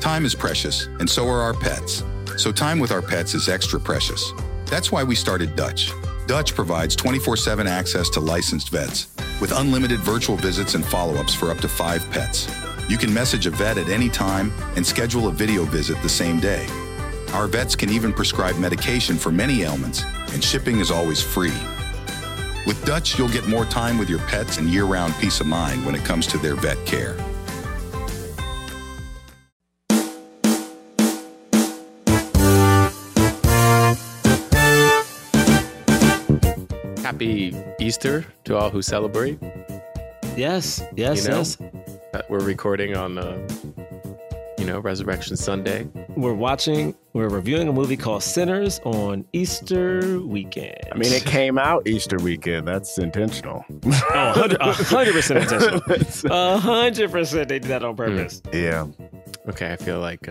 Time is precious, and so are our pets. So time with our pets is extra precious. That's why we started Dutch. Dutch provides 24/7 access to licensed vets with unlimited virtual visits and follow-ups for up to 5 pets. You can message a vet at any time and schedule a video visit the same day. Our vets can even prescribe medication for many ailments, and shipping is always free. With Dutch, you'll get more time with your pets and year-round peace of mind when it comes to their vet care. Happy Easter to all who celebrate. Yes. We're recording on, Resurrection Sunday. We're reviewing a movie called Sinners on Easter weekend. I mean, it came out Easter weekend. That's intentional. 100% intentional. 100% they did that on purpose. Yeah. Okay, I feel like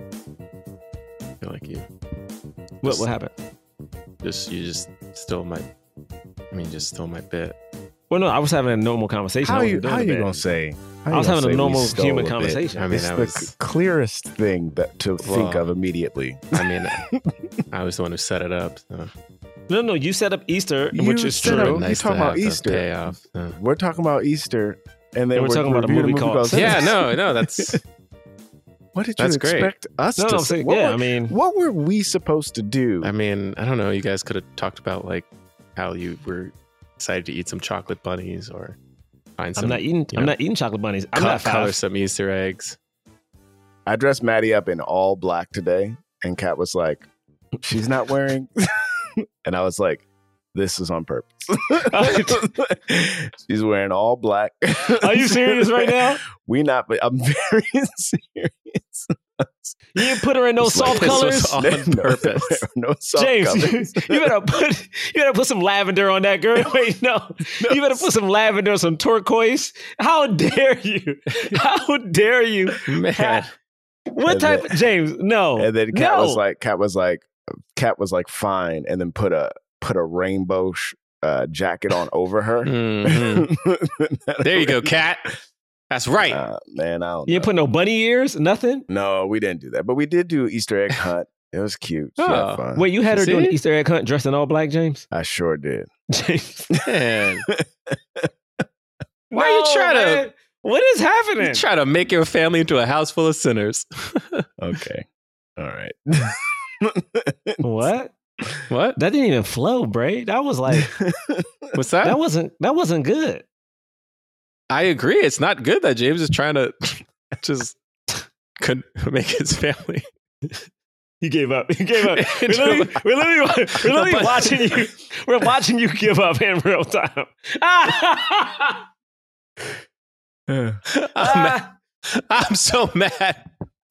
you. What happened? You just stole my bit. Well, no, I was having a normal conversation. How you gonna say? I was having a normal human conversation. I mean, it's the clearest thing to think of immediately. I mean, I was the one who set it up. So. No, you set up Easter, which is true. Nice talking about Easter. Payoff. We're talking about Easter, and then we're talking about a movie called Sinners. Yeah, no, that's. What did you expect us to say? What were we supposed to do? I mean, I don't know. You guys could have talked about like how you were excited to eat some chocolate bunnies or find some. I'm not eating chocolate bunnies. I'm not color some Easter eggs. I dressed Maddie up in all black today, and Kat was like, "She's not wearing," and I was like, "This is on purpose." She's wearing all black. Are you serious right now? But I'm very serious. You didn't put her in no soft colors on purpose. No soft James, colors. you better put some lavender on that girl. Wait, no. You better put some lavender, some turquoise. How dare you? How dare you, man? James? No. And then Kat was like, fine, and then put a rainbow jacket on over her. Mm-hmm. There you go, Kat. That's right. Man, I don't know. You didn't put no bunny ears? Nothing? No, we didn't do that. But we did do Easter egg hunt. It was cute. She had fun. Wait, you had her doing the Easter egg hunt dressed in all black, James? I sure did. James. Man. Why are you trying to... What is happening? You try to make your family into a house full of sinners. Okay. All right. What? What? That didn't even flow, Bray. That was like... What's that? That wasn't good. I agree. It's not good that James is trying to just make his family. He gave up. We're literally watching you. We're watching you give up in real time. I'm so mad.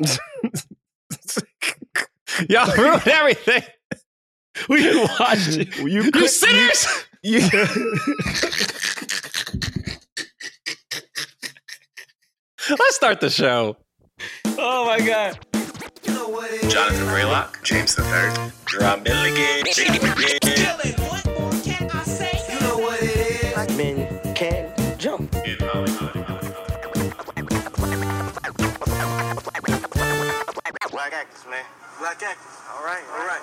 Y'all ruined everything. We can watch it. You sinners! Let's start the show. Oh my God. Jonathan Braylock, James III, Drum Milligan. What more can I say? You know what it is. Black men can't jump. In Hollywood. Black actors, man. Black actors. All right.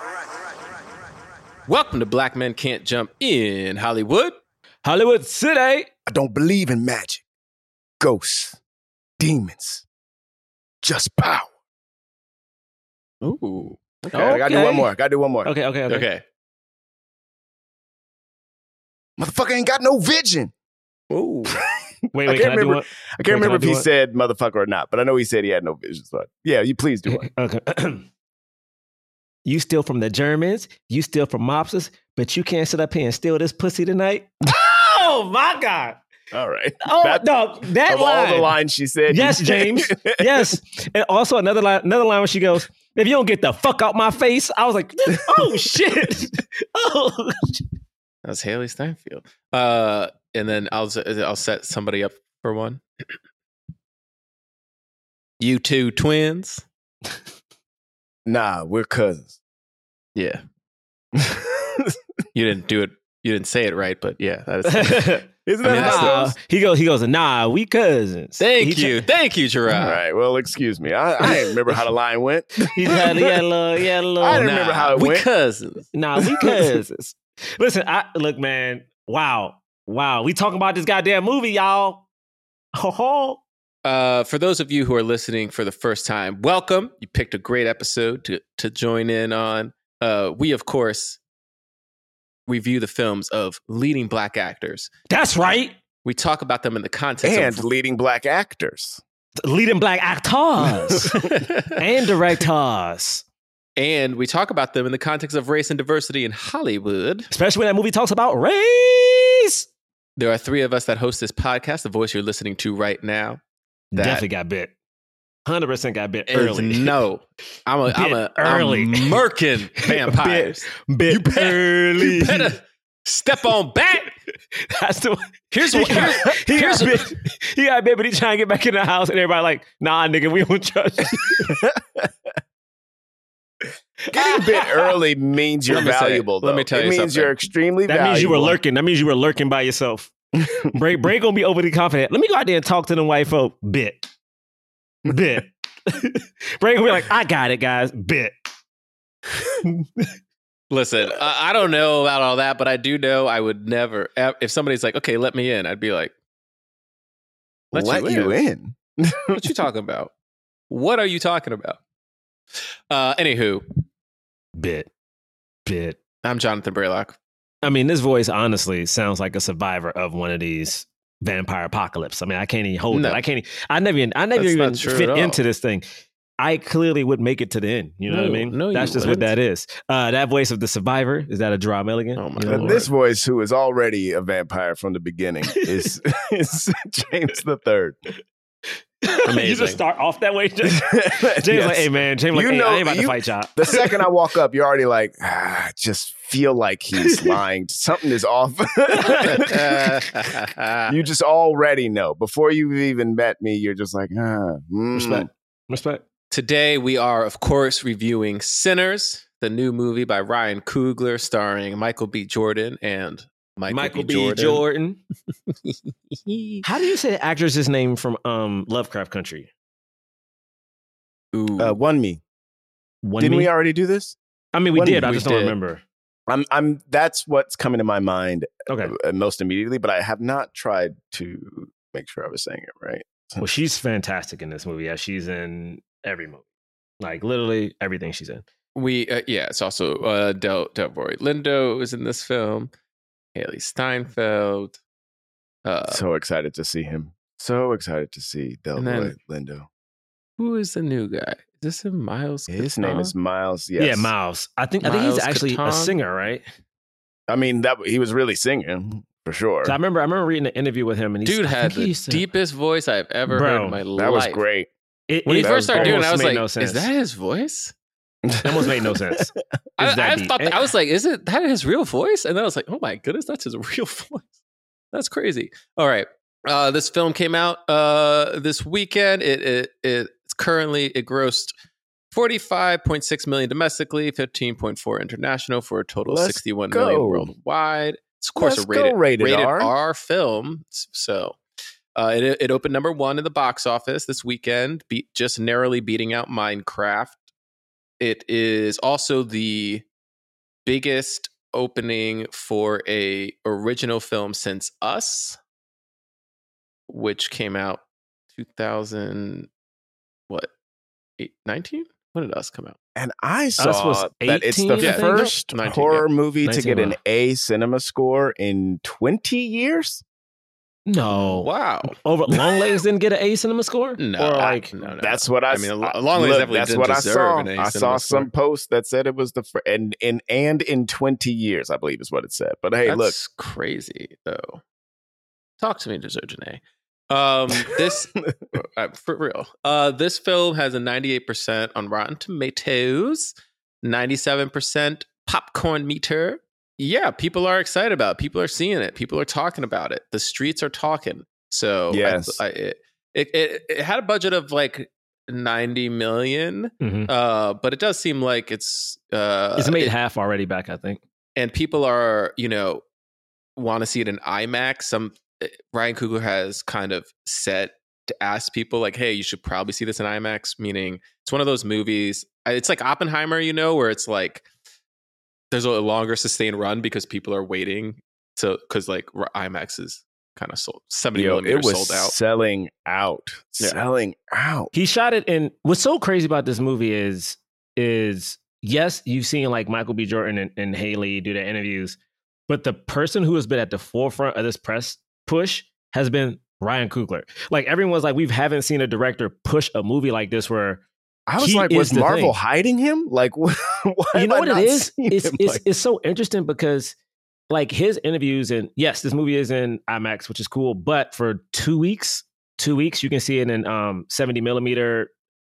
Welcome to Black Men Can't Jump in Hollywood. Hollywood City. I don't believe in magic, ghosts, demons, just power. Ooh. Okay. I gotta do one more. Okay. Motherfucker ain't got no vision. Ooh. Wait, I can't remember if he one? said motherfucker or not, but I know he said he had no vision. So yeah, you please do one. Okay. You steal from the Germans, you steal from mobsters, but you can't sit up here and steal this pussy tonight? Oh my God. All right. Oh, that line. All the lines she said. Yes, James. Yes. And also another line where she goes, if you don't get the fuck out my face, I was like, oh shit. Oh. That was Haley Steinfeld. And then I'll set somebody up for one. You two twins? Nah, we're cousins. Yeah. You didn't do it. You didn't say it right, but yeah. That is Isn't I mean, that how it Nah, goes? he goes, nah, we cousins. Thank He you. Thank you, Gerard. All right. Well, excuse me. I didn't remember how the line went. He had a little. I didn't remember how it we went. cousins. Nah, we cousins. Listen, look, man. Wow. We talking about this goddamn movie, y'all. Ho. For those of you who are listening for the first time, welcome. You picked a great episode to join in on. We, of course, review the films of leading black actors. That's right. We talk about them in the context And of leading black actors. Leading black actors and directors. and we talk about them in the context of race and diversity in Hollywood. Especially when that movie talks about race. There are three of us that host this podcast. The voice you're listening to right now Definitely got bit. 100% got bit is early. no. I'm early. murking vampires. Bit early. You better step on back. That's the Here's he what. got bit. He got bit, but he trying to get back in the house, and everybody like, nah, nigga, we don't trust you. Getting bit early means you're Let me say it. valuable. Let though. me tell you it means something. you're extremely That valuable. means you were lurking. That means you were lurking by yourself. Bray gonna be overly confident. Let me go out there and talk to them white folk. Bit. Bit. Bray gonna be like, I got it, guys. Bit. Listen, I don't know about all that, but I do know I would never. If somebody's like, "Okay, let me in," I'd be like, Let you in. What you talking about? What are you talking about? Anywho, Bit. I'm Jonathan Braylock. I mean, this voice honestly sounds like a survivor of one of these vampire apocalypse. I mean, I can't even hold No. it. I never even That's not true fit at all. into this thing. I clearly would make it to the end. You know what I mean? No, That's you just wouldn't. what that is. That voice of the survivor, is that a Gerard Milligan? Oh my You know? Lord. This voice, who is already a vampire from the beginning, is James the Third. You Amazing. just start off that way. James like, hey man, James like, You hey, know- I ain't about to you- fight y'all. The second I walk up, you're already like, just feel like he's lying. Something is off. You just already know. Before you've even met me, you're just like, Respect. Today we are, of course, reviewing Sinners, the new movie by Ryan Coogler, starring Michael B. Jordan and Michael B. Jordan. How do you say the actress's name from Lovecraft Country? Ooh. One me. One Didn't Me? we already do this? I mean, we One did. Me, I we just don't did. remember. I'm. That's what's coming to my mind Okay. most immediately. But I have not tried to make sure I was saying it right. Well, she's fantastic in this movie. Yeah, she's in every movie, like literally everything she's in. It's also Delroy Lindo is in this film. Haley Steinfeld. So excited to see him. So excited to see And Delroy then- Lindo. Who is the new guy? Is this him, Miles? His Catan? name is Miles. Yes. Yeah, Miles. I think he's Miles actually a Catan. singer, right? I mean, that he was really singing for sure. 'Cause I remember reading an interview with him, and Dude I had think he the used to- deepest voice I've ever Bro, heard in my life. That was great. When he It first started doing it, I was almost like, made no sense. "Is that his voice?" It almost made no sense. I that thought deep? I was like, "Is it that his real voice?" And then I was like, "Oh my goodness, that's his real voice." That's crazy. All right, this film came out this weekend. It grossed $45.6 million domestically, $15.4 international for a total of Let's $61 million go. worldwide. It's of course Let's a rated go, rated R. R film. So it opened number one in the box office this weekend, just narrowly beating out Minecraft. It is also the biggest opening for a original film since Us, which came out 19? When did Us come out? And I was saw that it's the 18, I think? first 19, horror movie to 19, get an wow. A cinema score in 20 years. No, Wow. Over Longlegs didn't get an A cinema score. No, or like no. That's what I mean, saw. Longlegs Look, definitely that's didn't what I deserve saw. an A I saw cinema some score. post that said it was the and in 20 years, I believe is what it said. But hey, That's look, crazy though. Talk to me, Desergene. This for real. This film has a 98% on Rotten Tomatoes, 97% popcorn meter. Yeah, people are excited about it. People are seeing it. People are talking about it. The streets are talking. So Yes. it had a budget of like 90 million, Mhm. but it does seem like it's Made half already back, I think. and people are want to see it in IMAX. Some Ryan Coogler has kind of set to ask people like, hey, you should probably see this in IMAX, meaning it's one of those movies. It's like Oppenheimer, where it's like there's a longer sustained run because people are waiting to, because like IMAX is kind of sold 70 millimeters it was sold out. selling out. He shot it in. What's so crazy about this movie is yes, you've seen like Michael B. Jordan and Haley do their interviews, but the person who has been at the forefront of this press push has been Ryan Coogler. Like everyone's like, we haven't seen a director push a movie like this where I was he like, is was the Marvel thing. hiding him? Like, why You know have what I it not is? seen him? Like- It's so interesting because like his interviews, and yes, this movie is in IMAX, which is cool, but for 2 weeks, you can see it in 70 millimeter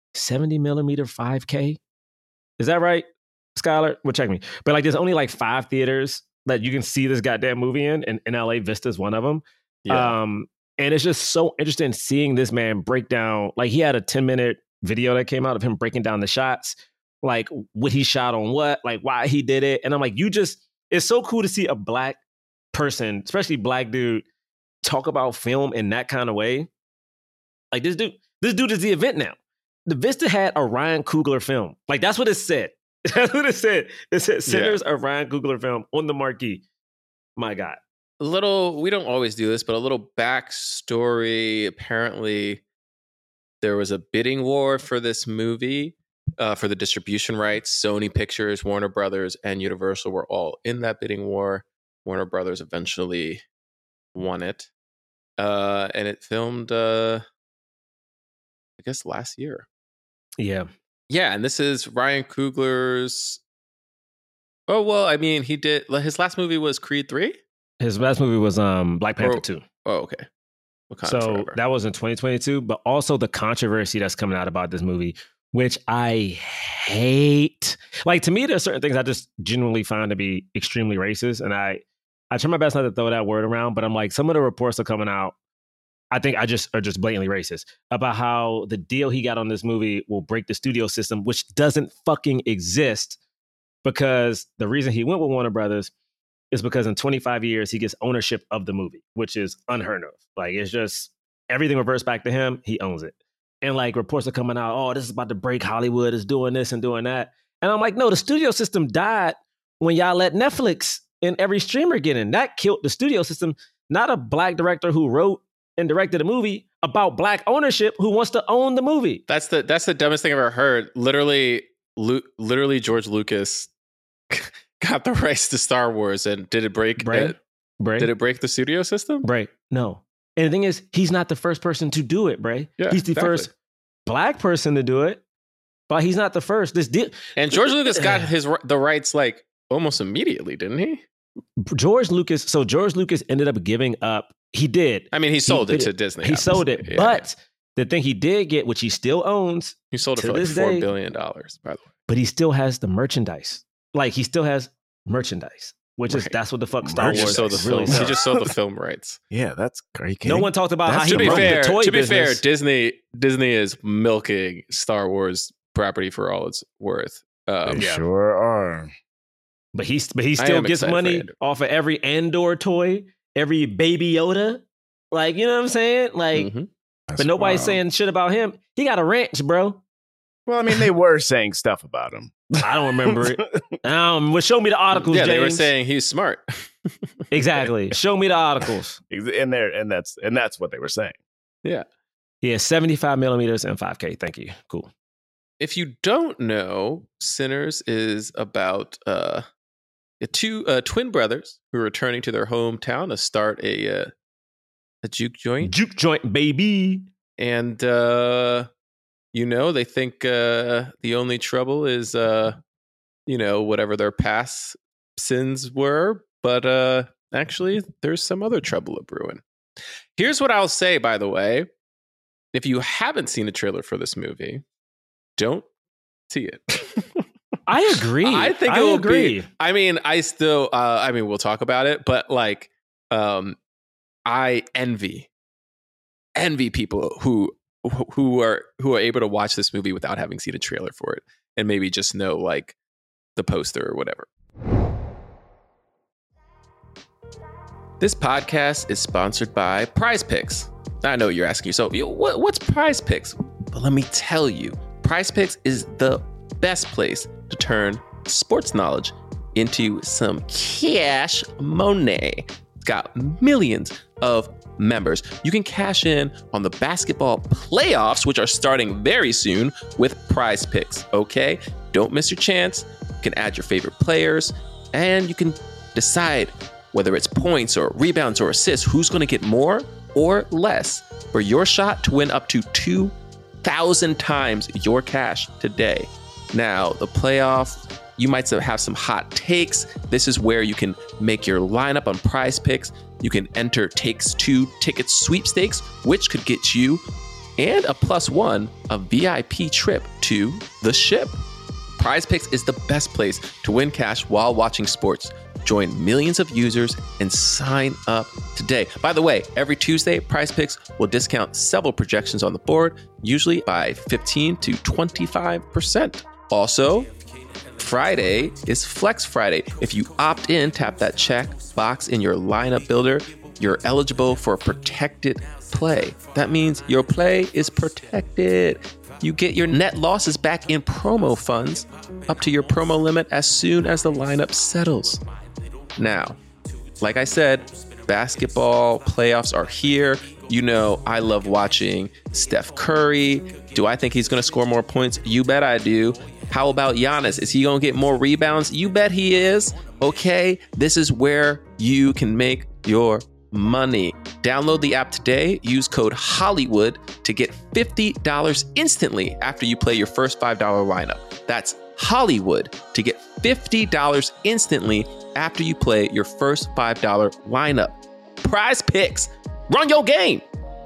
5K. Is that right, Skylar? Well, check me. But like there's only like 5 theaters that you can see this goddamn movie in, and LA Vista is one of them. Yeah. And it's just so interesting seeing this man break down. Like he had a 10-minute video that came out of him breaking down the shots, like what he shot on what, like why he did it. And I'm like, it's so cool to see a black person, especially black dude, talk about film in that kind of way. Like this dude is the event now. The Vista had a Ryan Coogler film. Like that's what it said. That's what it said. It said Sinners, a Ryan Coogler film on the marquee. My God. We don't always do this, but a little backstory. Apparently, there was a bidding war for this movie, for the distribution rights. Sony Pictures, Warner Brothers, and Universal were all in that bidding war. Warner Brothers eventually won it. And it filmed, I guess, last year. Yeah. Yeah, and this is Ryan Coogler's... Oh, well, I mean, his last movie was Creed 3? His last movie was Black Panther 2. Oh, okay. Wakanda So Forever. that was in 2022, but also the controversy that's coming out about this movie, which I hate. Like to me, there's certain things I just genuinely find to be extremely racist, and I try my best not to throw that word around, but I'm like, some of the reports are coming out, I think are just blatantly racist about how the deal he got on this movie will break the studio system, which doesn't fucking exist, because the reason he went with Warner Brothers is because in 25 years, he gets ownership of the movie, which is unheard of. Like, it's just everything reverts back to him. He owns it. And like reports are coming out, oh, this is about to break Hollywood, is doing this and doing that. And I'm like, no, the studio system died when y'all let Netflix and every streamer get in. That killed the studio system, not a black director who wrote and directed a movie about black ownership who wants to own the movie. That's the dumbest thing I've ever heard. Literally George Lucas got the rights to Star Wars, and did it break? Did it break the studio system? Bray, no. And the thing is, he's not the first person to do it, Bray. Yeah, he's the first black person to do it, but he's not the first. And George Lucas got the rights like almost immediately, didn't he? George Lucas ended up giving up. He did. I mean, he sold it to Disney. He sold it, obviously. but the thing he did get, which he still owns, he sold it to for like this $4 day, billion, by the way. but he still has the merchandise. Like he still has merchandise, which is that's what the fuck Star He Wars just really he sells. just sold the film rights. Yeah, that's great. No one talked about how he to be broke fair, the toy to be fair, business. Disney is milking Star Wars property for all it's worth. They sure are. But he still am gets excited for money Andor. off of every Andor toy, every Baby Yoda. Like, you know what I'm saying? Like, Mhm. but nobody's saying shit about him. He got a ranch, bro. Well, I mean, they were saying stuff about him. I don't remember it. Well, show me the articles, Yeah, James. they were saying he's smart. Exactly. Show me the articles. and that's what they were saying. Yeah. Yeah, 75 millimeters and 5K. Thank you. Cool. If you don't know, Sinners is about two twin brothers who are returning to their hometown to start a juke joint. Juke joint, baby. And, they think the only trouble is, whatever their past sins were. But actually, there's some other trouble a brewing. Here's what I'll say, by the way. If you haven't seen a trailer for this movie, don't see it. I agree. I think it will be. I mean, we'll talk about it, but like, I envy people who are able to watch this movie without having seen a trailer for it and maybe just know like the poster or whatever. This podcast is sponsored by Prize Picks. I know what you're asking yourself, what's Prize Picks? But let me tell you, Prize Picks is the best place to turn sports knowledge into some cash money. It's got millions of members. You can cash in on the basketball playoffs, which are starting very soon with Prize Picks, okay? Don't miss your chance. You can add your favorite players, and you can decide whether it's points or rebounds or assists, who's going to get more or less for your shot to win up to 2,000 times your cash today. Now, the playoff, you might have some hot takes. This is where you can make your lineup on Prize Picks. You can enter Takes Two tickets sweepstakes, which could get you and a +1 a VIP trip to the ship. Prize Picks is the best place to win cash while watching sports. Join millions of users and sign up today. By the way, every Tuesday, Prize Picks will discount several projections on the board, usually by 15 to 25%. Also, Friday is Flex Friday. If you opt in, tap that check box in your lineup builder, you're eligible for a protected play. That means your play is protected. You get your net losses back in promo funds up to your promo limit as soon as the lineup settles. Now, like I said, basketball playoffs are here. You know, I love watching Steph Curry. Do I think he's going to score more points? You bet I do. How about Giannis? Is he going to get more rebounds? You bet he is. Okay, this is where you can make your money. Download the app today. Use code Hollywood to get $50 instantly after you play your first $5 lineup. That's Hollywood to get $50 instantly after you play your first $5 lineup. Prize Picks. Run your game.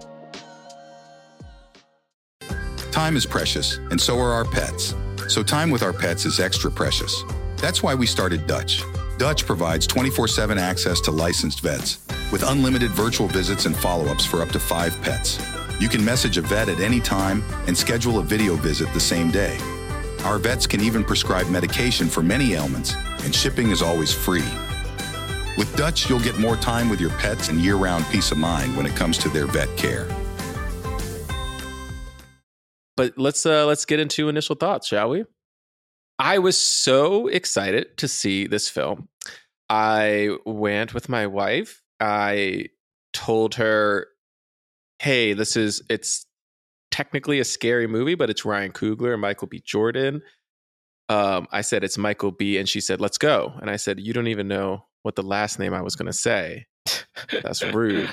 Time is precious, and so are our pets. So time with our pets is extra precious. That's why we started Dutch. Dutch provides 24/7 access to licensed vets with unlimited virtual visits and follow-ups for up to 5 pets. You can message a vet at any time and schedule a video visit the same day. Our vets can even prescribe medication for many ailments, and shipping is always free. With Dutch, you'll get more time with your pets and year-round peace of mind when it comes to their vet care. But let's get into initial thoughts, shall we? I was so excited to see this film. I went with my wife. I told her, hey, it's technically a scary movie, but it's Ryan Coogler and Michael B. Jordan. I said, it's Michael B. And she said, let's go. And I said, you don't even know what the last name I was going to say. That's rude.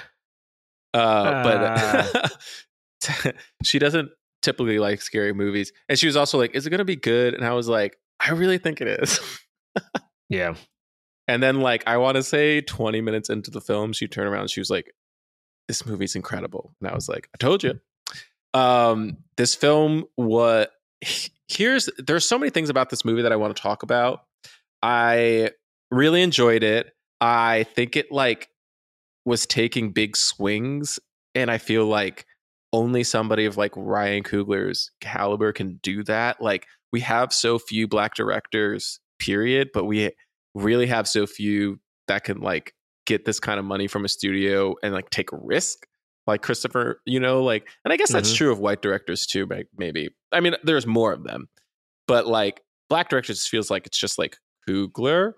But she doesn't typically like scary movies. And she was also like, is it going to be good? And I was like, I really think it is. Yeah. And then like, I want to say 20 minutes into the film, she turned around and she was like, this movie's incredible. And I was like, I told you. This film, there's so many things about this movie that I want to talk about. I really enjoyed it. I think it like was taking big swings, and I feel like only somebody of like Ryan Coogler's caliber can do that. Like, we have so few Black directors, period, but we really have so few that can like get this kind of money from a studio and like take a risk. Like Christopher, like, and I guess that's true of white directors too, maybe. I mean, there's more of them, but like Black directors feels like it's just like Coogler,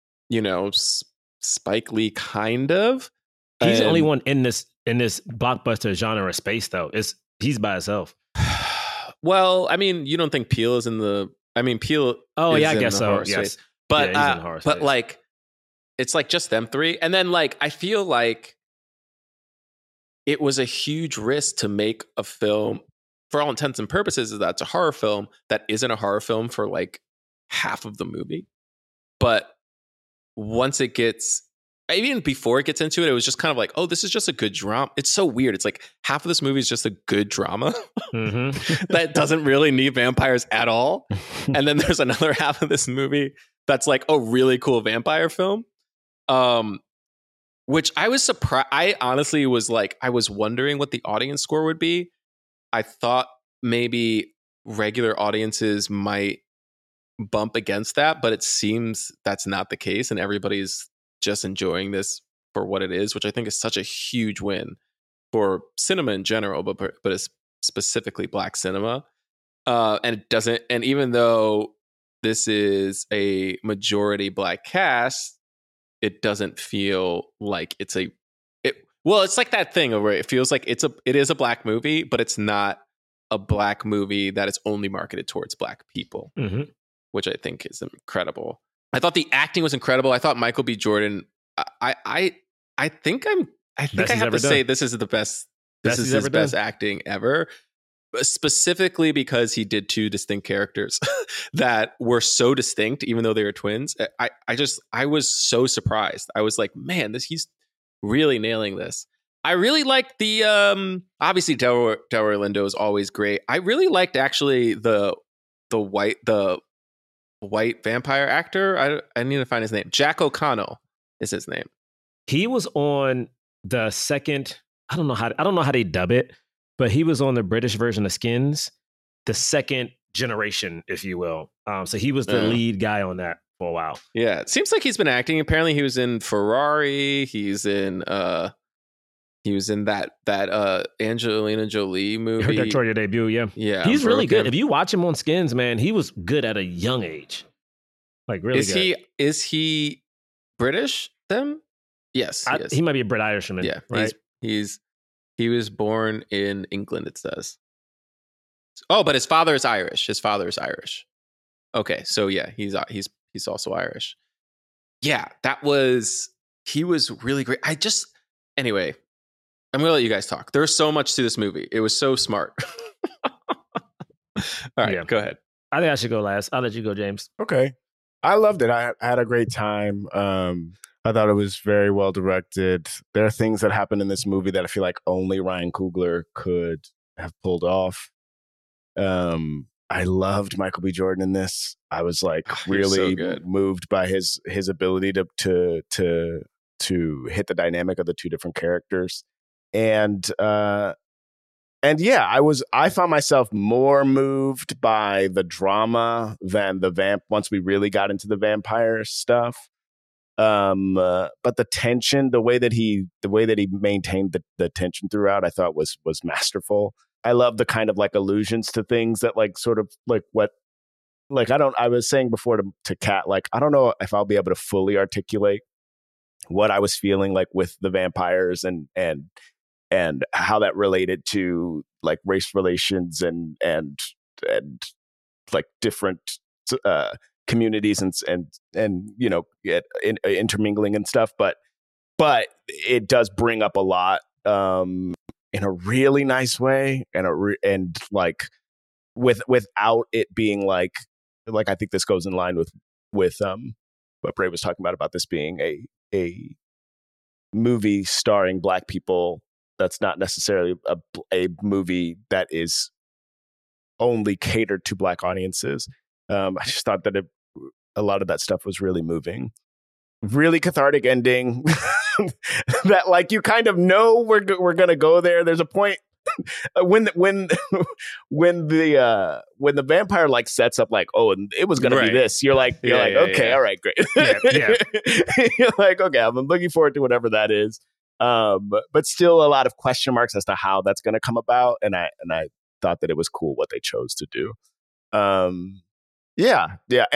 Spike Lee kind of. He's the only one in this blockbuster genre space, though. He's by himself. Well, I mean, you don't think Peele is in the? I mean, Peele. Oh is yeah, I in guess the so. horror Yes, space. But yeah, he's in the horror but space. like, it's like just them three, and then like I feel like it was a huge risk to make a film, for all intents and purposes, that's a horror film that isn't a horror film for like half of the movie. But once it gets, even before it gets into it, it was just kind of like, oh, this is just a good drama. It's so weird. It's like half of this movie is just a good drama that doesn't really need vampires at all. And then there's another half of this movie that's like a really cool vampire film. Which I was surprised. I honestly was like, I was wondering what the audience score would be. I thought maybe regular audiences might bump against that, but it seems that's not the case, and everybody's just enjoying this for what it is, which I think is such a huge win for cinema in general, but it's specifically Black cinema. And it doesn't, and even though this is a majority Black cast, it doesn't feel like it's like that thing where it feels like it is a Black movie, but it's not a Black movie that is only marketed towards Black people, which I think is incredible. I thought the acting was incredible. I thought Michael B. Jordan, I think I have to say this is the best. This is his best acting ever. Specifically because he did two distinct characters that were so distinct, even though they were twins. I was so surprised. I was like, man, he's really nailing this. I really liked the obviously Delroy Lindo is always great. I really liked actually the white vampire actor. I need to find his name. Jack O'Connell is his name. He was on the second. I don't know how they dub it, but he was on the British version of Skins, the second generation, if you will. So he was the lead guy on that for a while. Yeah, it seems like he's been acting. Apparently, he was in Ferrari. He's in that Angelina Jolie movie. Her directorial debut. Yeah. He's really good. If you watch him on Skins, man, he was good at a young age. Like really good. Is he British then? Yes, he might be a Brit Irishman. Yeah, right. He was born in England, it says. Oh, but his father is Irish. Okay, so yeah, he's also Irish. Yeah, he was really great. Anyway, I'm gonna let you guys talk. There's so much to this movie. It was so smart. All right, Go ahead. I think I should go last. I'll let you go, James. Okay. I loved it. I had a great time. I thought it was very well directed. There are things that happen in this movie that I feel like only Ryan Coogler could have pulled off. I loved Michael B. Jordan in this. I was like really moved by his ability to hit the dynamic of the two different characters. And yeah, I found myself more moved by the drama than once we really got into the vampire stuff. But the tension, the way that he maintained the tension throughout, I thought was masterful. I love the kind of like allusions to things that like sort of like what, like, I was saying before to Kat, like, I don't know if I'll be able to fully articulate what I was feeling like with the vampires and how that related to like race relations and like different, communities and you know, intermingling and stuff, but it does bring up a lot in a really nice way and like without it being like I think this goes in line with what Bray was talking about this being a movie starring Black people. That's not necessarily a movie that is only catered to Black audiences. I just thought that a lot of that stuff was really moving. Really cathartic ending that like you kind of know we're gonna go there. There's a point when the vampire like sets up like, oh, and it was gonna be this. You're like okay, all right, great. Yeah. You're like, okay, I'm looking forward to whatever that is. But still a lot of question marks as to how that's gonna come about. And I thought that it was cool what they chose to do. Yeah.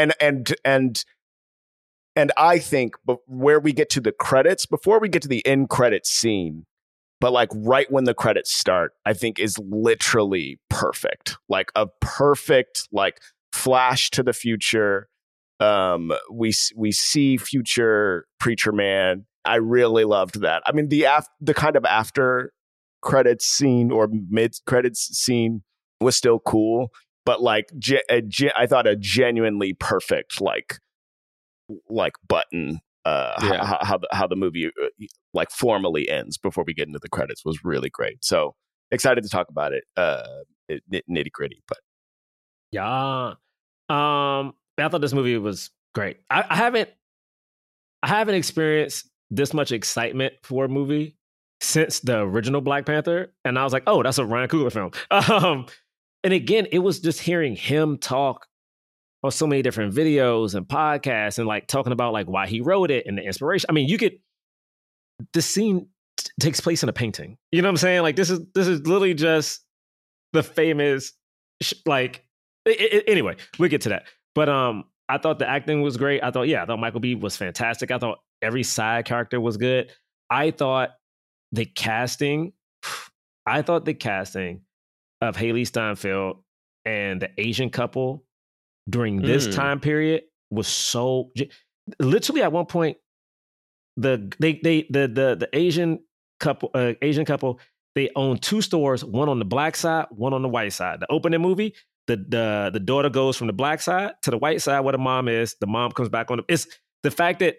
And I think where we get to the credits, before we get to the end credits scene, but like right when the credits start, I think is literally perfect. Like a perfect like flash to the future. We see future Preacher Man. I really loved that. I mean, the kind of after credits scene or mid credits scene was still cool, but like I thought a genuinely perfect like button how the movie like formally ends before we get into the credits was really great. So excited to talk about it nitty gritty. But yeah, I thought this movie was great. I haven't experienced this much excitement for a movie since the original Black Panther, and I was like, oh, that's a Ryan Coogler film. And again, it was just hearing him talk on so many different videos and podcasts and like talking about like why he wrote it and the inspiration. I mean, this scene takes place in a painting. You know what I'm saying? Like this is literally just the famous anyway, we'll get to that. But I thought the acting was great. I thought Michael B was fantastic. I thought every side character was good. I thought the casting of Haley Steinfeld and the Asian couple during this time period was so literally at one point the Asian couple they own two stores, one on the black side, one on the white side. The opening movie, the daughter goes from the black side to the white side where the mom is. The mom comes back on it's the fact that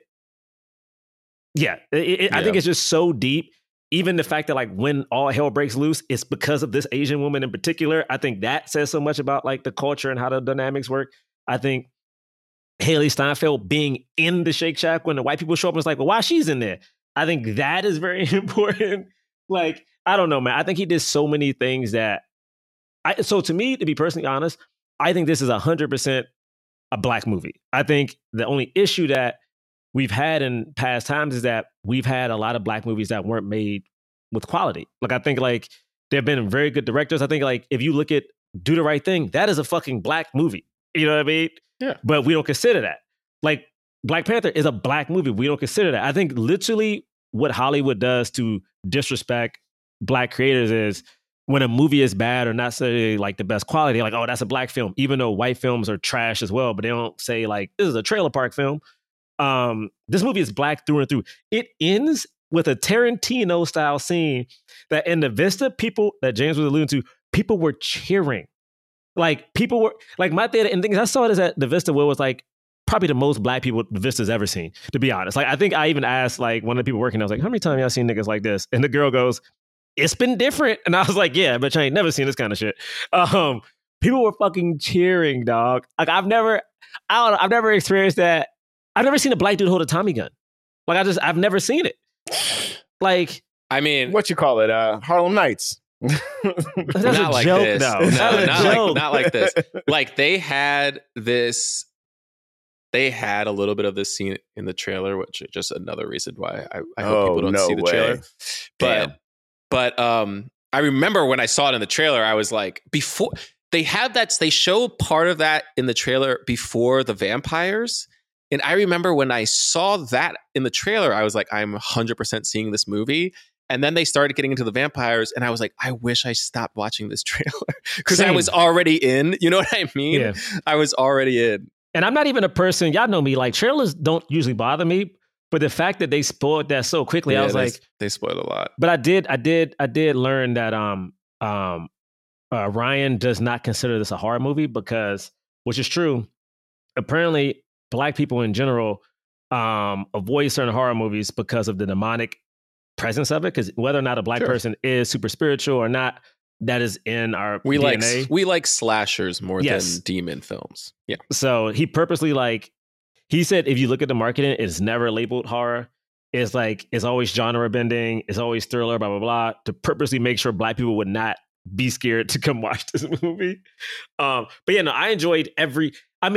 I think it's just so deep. Even the fact that like when all hell breaks loose, it's because of this Asian woman in particular. I think that says so much about like the culture and how the dynamics work. I think Haley Steinfeld being in the Shake Shack when the white people show up and it's like, well, why she's in there? I think that is very important. Like, I don't know, man. I think he did so many things that so to me, to be personally honest, I think this is 100% a black movie. I think the only issue that we've had in past times is that we've had a lot of black movies that weren't made with quality. Like, I think like there have been very good directors. I think like if you look at Do the Right Thing, that is a fucking black movie. You know what I mean? Yeah. But we don't consider that. Like Black Panther is a black movie. We don't consider that. I think literally what Hollywood does to disrespect black creators is when a movie is bad or not necessarily like the best quality, they're like, oh, that's a black film, even though white films are trash as well. But they don't say like, this is a trailer park film. This movie is black through and through. It ends with a Tarantino style scene that in the Vista, people that James was alluding to, people were cheering. Like people were like my theater and things. I saw this at the Vista where it was like probably the most black people the Vista's ever seen, to be honest. Like I think I even asked like one of the people working, I was like, how many times y'all seen niggas like this? And the girl goes, it's been different. And I was like, yeah, but I ain't never seen this kind of shit. People were fucking cheering, dog. Like I've never experienced that. I've never seen a black dude hold a Tommy gun. Like I've never seen it. Like, I mean, what you call it? Harlem Nights. That's not a like joke, this. though. No, Joke. not like this. Like they had a little bit of this scene in the trailer, which is just another reason why I hope people don't see the trailer. But I remember when I saw it in the trailer, I was like, before they had that, they show part of that in the trailer before the vampires. And I remember when I saw that in the trailer, I was like, I'm 100% seeing this movie. And then they started getting into the vampires. And I was like, I wish I stopped watching this trailer because I was already in. You know what I mean? Yeah. I was already in. And I'm not even a person, y'all know me, like trailers don't usually bother me. But the fact that they spoiled that so quickly, I was like, they spoiled a lot. But I did learn that Ryan does not consider this a horror movie because, which is true, apparently black people in general avoid certain horror movies because of the demonic presence of it. Because whether or not a black person is super spiritual or not, that is in our DNA. We like slashers more than demon films. Yeah. So he purposely he said, if you look at the marketing, it's never labeled horror. It's like, it's always genre bending. It's always thriller, blah, blah, blah, to purposely make sure black people would not be scared to come watch this movie. But yeah, no, I enjoyed every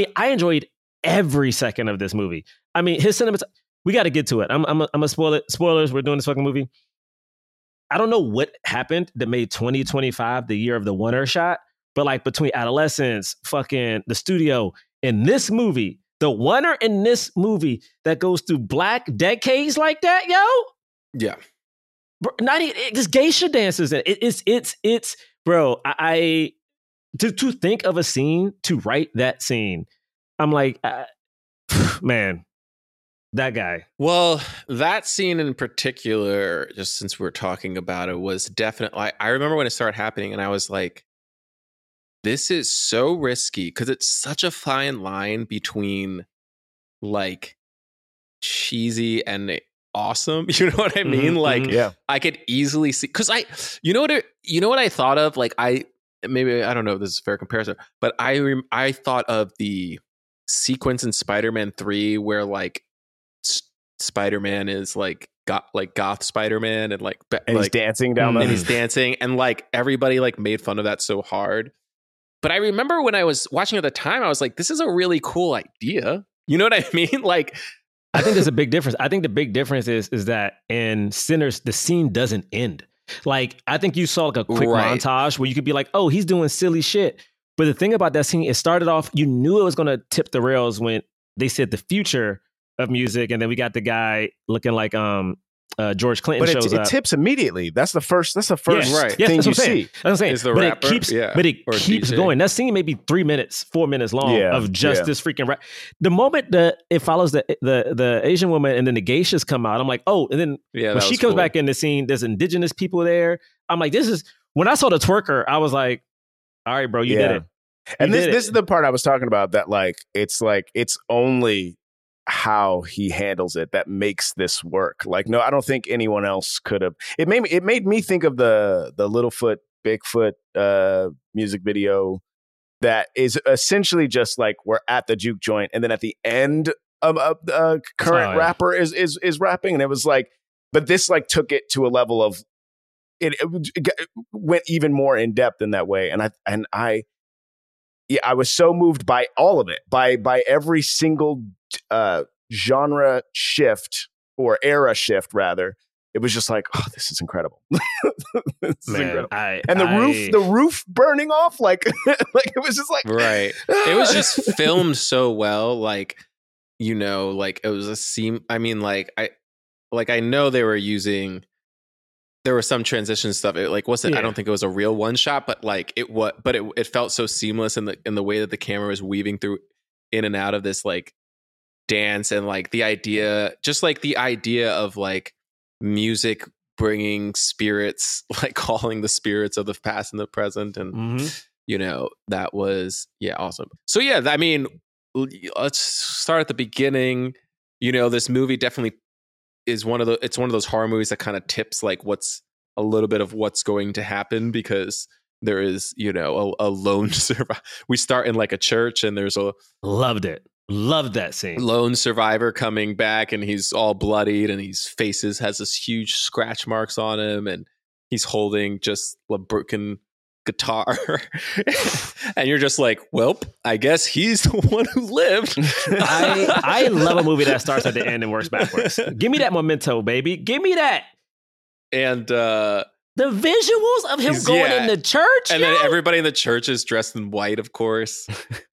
second of this movie. I mean, his cinemas, we got to get to it. I'm gonna spoil it. Spoilers, we're doing this fucking movie. I don't know what happened that made 2025 the year of the one-er shot, but like between Adolescence, fucking the studio, and this movie, the one-er in this movie that goes through black decades like that, yo. Yeah. Not even, just geisha dances. It's bro, I to think of a scene, to write that scene, I'm like, man, that guy. Well, that scene in particular, just since we're talking about it, was definitely, I remember when it started happening and I was like, this is so risky because it's such a fine line between like cheesy and awesome. You know what I mean? Mm-hmm, I could easily see, because you know what I thought of? Like I don't know if this is a fair comparison, but I thought of the sequence in Spider-Man 3 where like Spider-Man is like goth Spider-Man and he's dancing down and he's dancing and like everybody like made fun of that so hard. But I remember when I was watching at the time, I was like, this is a really cool idea. You know what I mean? Like, I think there's a big difference. I think the big difference is that in Sinners, the scene doesn't end. Like, I think you saw like a quick Right. montage where you could be like, oh, he's doing silly shit. But the thing about that scene, it started off, you knew it was going to tip the rails when they said the future of music. And then we got the guy looking like George Clinton But shows it up. tips immediately. That's the first Right. Yes, thing that's you what I'm saying. see. That's what I'm saying. Is the but rapper? it keeps, Yeah. but it Or keeps DJ. going. That scene may be 3 minutes, 4 minutes long Yeah, of just yeah. this freaking rap. The moment that it follows the Asian woman and then the geishas come out, I'm like, oh, and then Yeah, when that she was comes cool. back in the scene, there's indigenous people there. I'm like, this is when I saw the twerker, I was like, all right, bro, you did it. And You this did this it. is the part I was talking about, that it's only how he handles it that makes this work. Like, no, I don't think anyone else could have. It made me think of the Littlefoot Bigfoot music video that is essentially just like we're at the juke joint, and then at the end of current Oh, yeah. rapper is rapping, and it was like, but this like took it to a level of it went even more in depth in that way, and I was so moved by all of it, by every single genre shift or era shift, rather. It was just like, oh, this is incredible. This is Man, incredible. I, And the roof burning off, like like it was just like, Right. It was just filmed so well. Like, you know, like it was a seam. I mean, I know they were using, there was some transition stuff. It like wasn't, I Yeah. don't think it was a real one shot, but like it felt so seamless in the way that the camera was weaving through in and out of this like dance, and like the idea of like music bringing spirits, like calling the spirits of the past and the present, and Mhm. you know, that was awesome. So yeah, I mean, let's start at the beginning. You know, this movie definitely is one of those horror movies that kind of tips like what's a little bit of what's going to happen, because there is, you know, a lone survivor. We start in like a church, and there's a Loved it. Loved that scene. lone survivor coming back, and he's all bloodied, and his faces has this huge scratch marks on him, and he's holding just a broken guitar. And you're just like, well, I guess he's the one who lived. I love a movie that starts at the end and works backwards. Give me that Memento, baby. Give me that. And The visuals of him He's- going yeah. in the church. and yo. then everybody in the church is dressed in white, of course.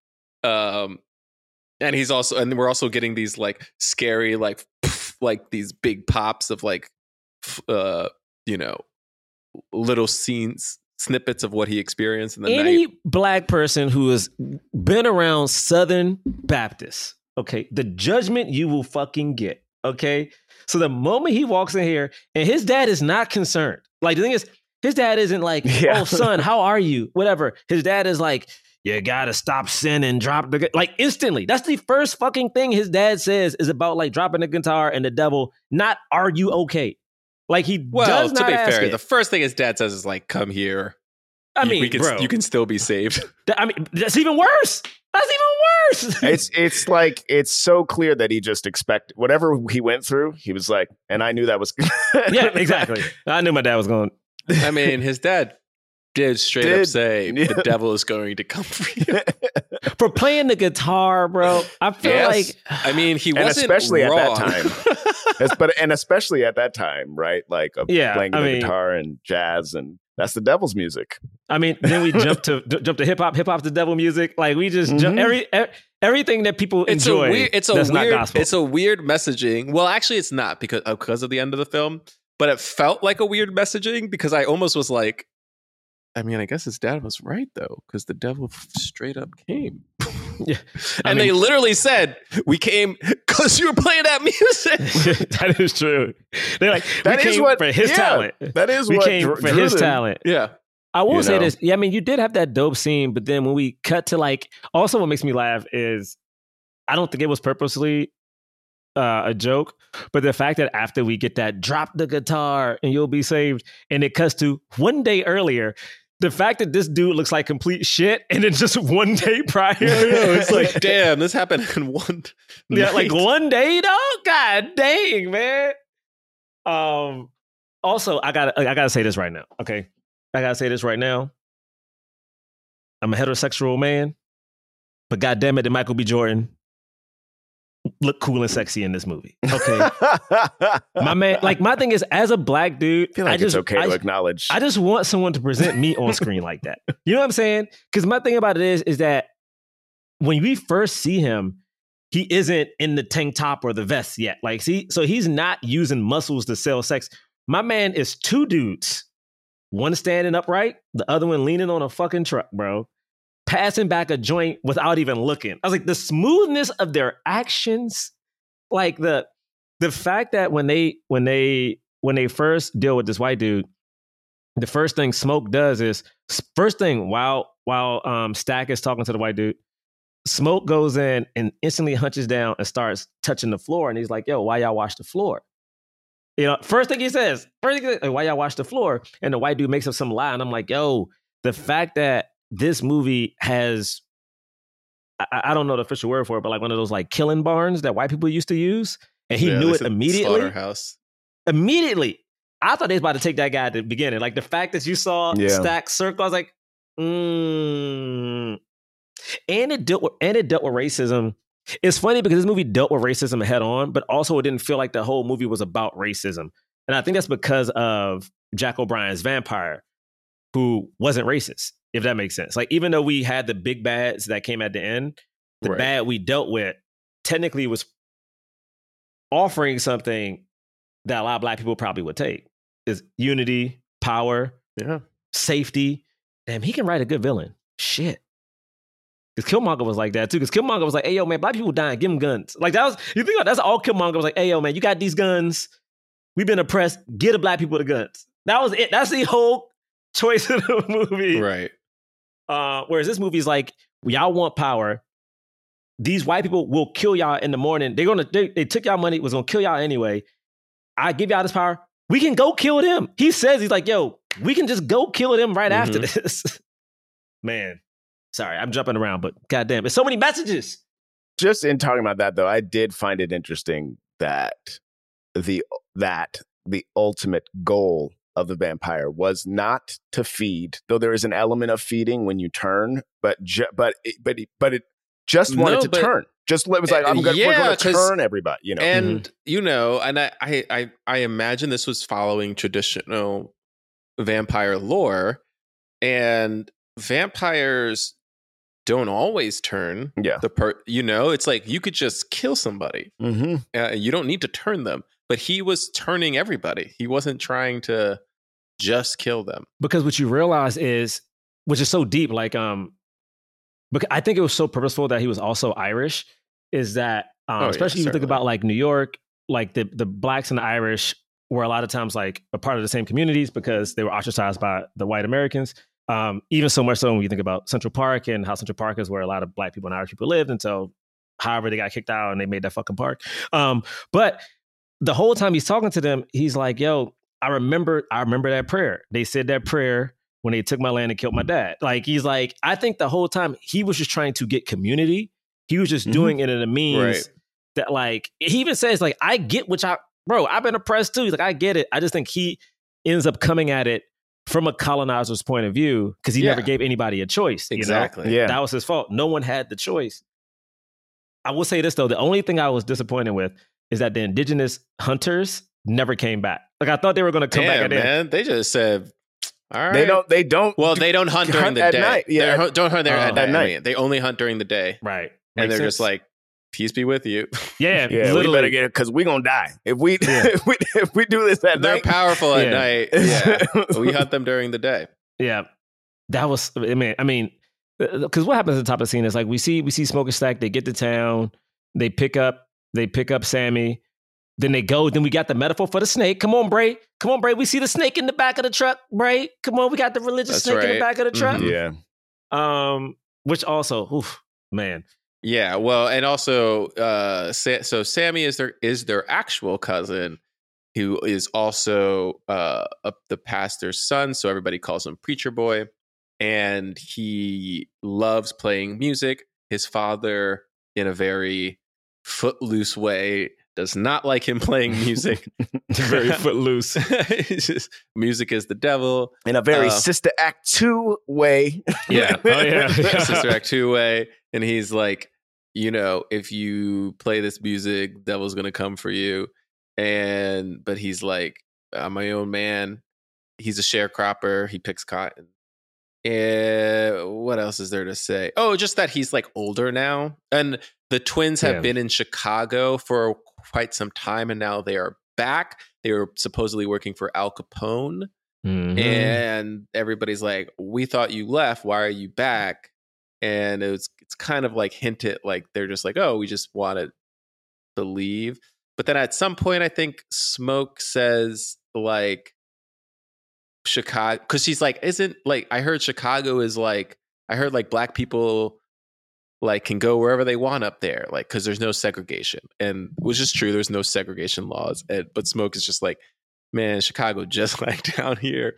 And we're also getting these like scary, like like these big pops of like you know, little snippets of what he experienced in the Any night. black person who has been around Southern Baptists, okay, the judgment you will fucking get, okay? So the moment he walks in here, and his dad is not concerned. Like, the thing is, his dad isn't like, Yeah. oh, son, how are you? Whatever. His dad is like, you gotta stop sinning, drop the... Like, instantly. That's the first fucking thing his dad says is about, like, dropping the guitar and the devil, not, are you okay? Like, he Well, does to not be ask fair, it. the first thing his dad says is like, "Come here." I mean, bro, you can still be saved. I mean, that's even worse. That's even worse. it's like, it's so clear that he just expected whatever he went through. He was like, and I knew that was Yeah, exactly. I knew my dad was going. I mean, his dad did straight up Did- say yeah. the devil is going to come for you. For playing the guitar, bro. I feel Yes. like I mean, he And wasn't especially at that wrong. time. And especially at that time, right? Like Yeah, playing I the mean- guitar and jazz, and that's the devil's music. then we jump to hip hop. Hip hop's the devil music. Like, we just jump everything that people It's enjoy. a weird. that's not gospel. It's a weird messaging. Well, actually, it's not because of the end of the film, but it felt like a weird messaging because I almost was like, I mean, I guess his dad was right though, because the devil straight up came. Yeah. I And mean- they literally said, "We came because you were playing that music." That is true. They're like, That we is came what for his yeah, talent. That is We what came drew for his them. talent. Yeah. I will You say know? this. Yeah, I mean, you did have that dope scene, but then when we cut to like, also what makes me laugh is I don't think it was purposely a joke, but the fact that after we get that drop the guitar and you'll be saved, and it cuts to one day earlier, the fact that this dude looks like complete shit, and then just one day prior, It's like, damn, this happened in one. yeah, like night. one day, dog. God dang, man. Also, I gotta say this right now. Okay, I gotta say this right now. I'm a heterosexual man, but God damn it, did Michael B. Jordan look cool and sexy in this movie. Okay. My man, like my thing is, as a black dude, I feel like it's okay to acknowledge. I just want someone to present me on screen like that. You know what I'm saying? Because my thing about it is that when we first see him, he isn't in the tank top or the vest yet. Like, see, so he's not using muscles to sell sex. My man is two dudes, one standing upright, the other one leaning on a fucking truck, bro, passing back a joint without even looking. I was like, the smoothness of their actions, like the fact that when they first deal with this white dude, the first thing Smoke does is while Stack is talking to the white dude, Smoke goes in and instantly hunches down and starts touching the floor. And he's like, yo, why y'all wash the floor? You know, first thing he says, why y'all wash the floor? And the white dude makes up some lie. And I'm like, yo, the fact that this movie has, I don't know the official word for it, but like one of those like killing barns that white people used to use. And he knew it immediately. Slaughterhouse. Immediately. I thought they was about to take that guy at the beginning. Like the fact that you saw Stack circle, I was like, And it dealt with racism. It's funny because this movie dealt with racism head on, but also it didn't feel like the whole movie was about racism. And I think that's because of Jack O'Brien's vampire, who wasn't racist, if that makes sense. Like, even though we had the big bads that came at the end, the bad we dealt with technically was offering something that a lot of black people probably would take. Is unity, power, safety. Damn, he can write a good villain. Shit. Because Killmonger was like that too. Because Killmonger was like, hey, yo, man, black people dying, give them guns. Like, that was, you think about that's all Killmonger was like, hey, yo, man, you got these guns. We've been oppressed. Get the black people the guns. That was it. That's the whole choice of the movie. Right. Whereas this movie is like, y'all want power. These white people will kill y'all in the morning. They took y'all money, was gonna kill y'all anyway. I give y'all this power. We can go kill them. He says, he's like, yo, we can just go kill them right after this. Man. Sorry, I'm jumping around, but goddamn, there's so many messages. Just in talking about that, though, I did find it interesting that the ultimate goal of the vampire was not to feed, though there is an element of feeding when you turn, but it just wanted to turn. Just it was like, we're going to turn everybody, you know. And you know, and I imagine this was following traditional vampire lore, and vampires don't always turn. It's like you could just kill somebody. You don't need to turn them. But he was turning everybody. He wasn't trying to just kill them. Because what you realize is, which is so deep, like because I think it was so purposeful that he was also Irish, is that especially if you think about like New York, like the blacks and the Irish were a lot of times like a part of the same communities because they were ostracized by the white Americans. Even so much so when you think about Central Park and how Central Park is where a lot of black people and Irish people lived until however they got kicked out and they made that fucking park. But the whole time he's talking to them, he's like, yo, I remember that prayer. They said that prayer when they took my land and killed my dad. Like, he's like, I think the whole time he was just trying to get community. He was just doing it in a means that, like, he even says, like, I get I've been oppressed too. He's like, I get it. I just think he ends up coming at it from a colonizer's point of view because he never gave anybody a choice. Exactly. You know? Yeah. That was his fault. No one had the choice. I will say this, though. The only thing I was disappointed with is that the indigenous hunters never came back. Like, I thought they were going to come back at the end. They just said, all right. They don't. Well, they don't hunt during the day. Night. Yeah. They don't hunt there at night. night. I mean, they only hunt during the day. Right. And they're just like, peace be with you. Yeah. We better get it because we're going to die. If we if we do this at they're night. They're powerful at night. Yeah. We hunt them during the day. Yeah. That was, I mean, because what happens at the top of the scene is like, we see Smoke and Stack, they get to town, they pick up Sammy. Then they go. Then we got the metaphor for the snake. Come on, Bray. We see the snake in the back of the truck, Bray. Come on, we got the religious snake in the back of the truck. Yeah. Which also, man. Yeah. Well, and also, so Sammy is their actual cousin, who is also the pastor's son. So everybody calls him Preacher Boy, and he loves playing music. His father, in a very footloose way, does not like him playing music. Very footloose. Music is the devil. In a very Sister Act 2 way. Yeah. Oh, yeah. Sister Act 2 way. And he's like, if you play this music, devil's gonna come for you. But he's like, I'm my own man. He's a sharecropper. He picks cotton. And what else is there to say? Oh, just that he's like older now. And the twins have been in Chicago for quite some time, and now they are back. They were supposedly working for Al Capone. Mhm. And everybody's like, we thought you left. Why are you back? And it's kind of like hinted like they're just like, oh, we just wanted to leave. But then at some point, I think Smoke says like Chicago, because she's like, isn't like, I heard Chicago is like, I heard like black people like can go wherever they want up there, like because there's no segregation, and which is true. There's no segregation laws, but Smoke is just like, man, Chicago just like down here,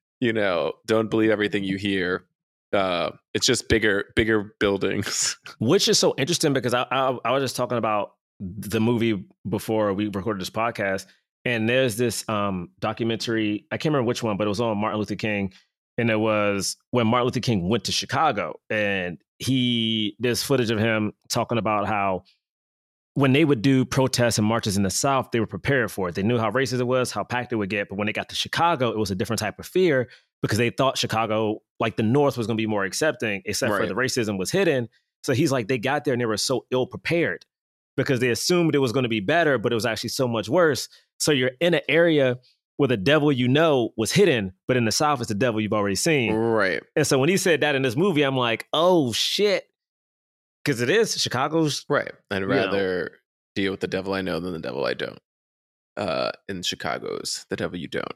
don't believe everything you hear. It's just bigger buildings. Which is so interesting because I was just talking about the movie before we recorded this podcast, and there's this documentary, I can't remember which one, but it was on Martin Luther King, and it was when Martin Luther King went to Chicago, and there's footage of him talking about how when they would do protests and marches in the South, they were prepared for it. They knew how racist it was, how packed it would get, but when they got to Chicago, it was a different type of fear because they thought Chicago, like the North, was going to be more accepting, except for the racism was hidden. So he's like, they got there and they were so ill prepared because they assumed it was going to be better, but it was actually so much worse. So you're in an area where the devil was hidden, but in the South, it's the devil you've already seen. Right. And so when he said that in this movie, I'm like, oh shit. Because it is Chicago's. Right. I'd rather deal with the devil I know than the devil I don't. In Chicago's the devil you don't.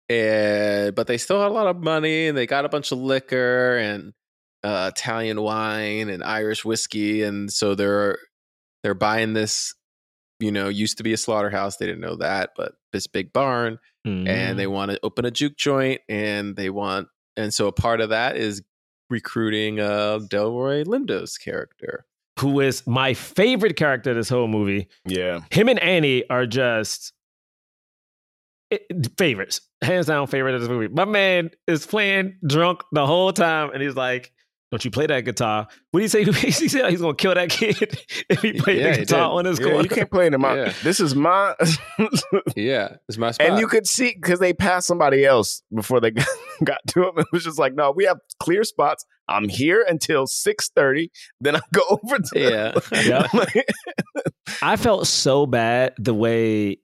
But they still had a lot of money, and they got a bunch of liquor and Italian wine and Irish whiskey. And so they're buying this, used to be a slaughterhouse. They didn't know that, but this big barn. And they want to open a juke joint, and so a part of that is recruiting Delroy Lindo's character, who is my favorite character of this whole movie. Yeah. Him and Annie are just favorites, hands down favorite of this movie. My man is playing drunk the whole time, and he's like, don't you play that guitar? What do you say? He said he's going to kill that kid if he played the guitar on his corner. You can't play it in my... This is my... it's my spot. And you could see, because they passed somebody else before they got to him. It was just like, no, we have clear spots. I'm here until 6:30. Then I go over to... I felt so bad the way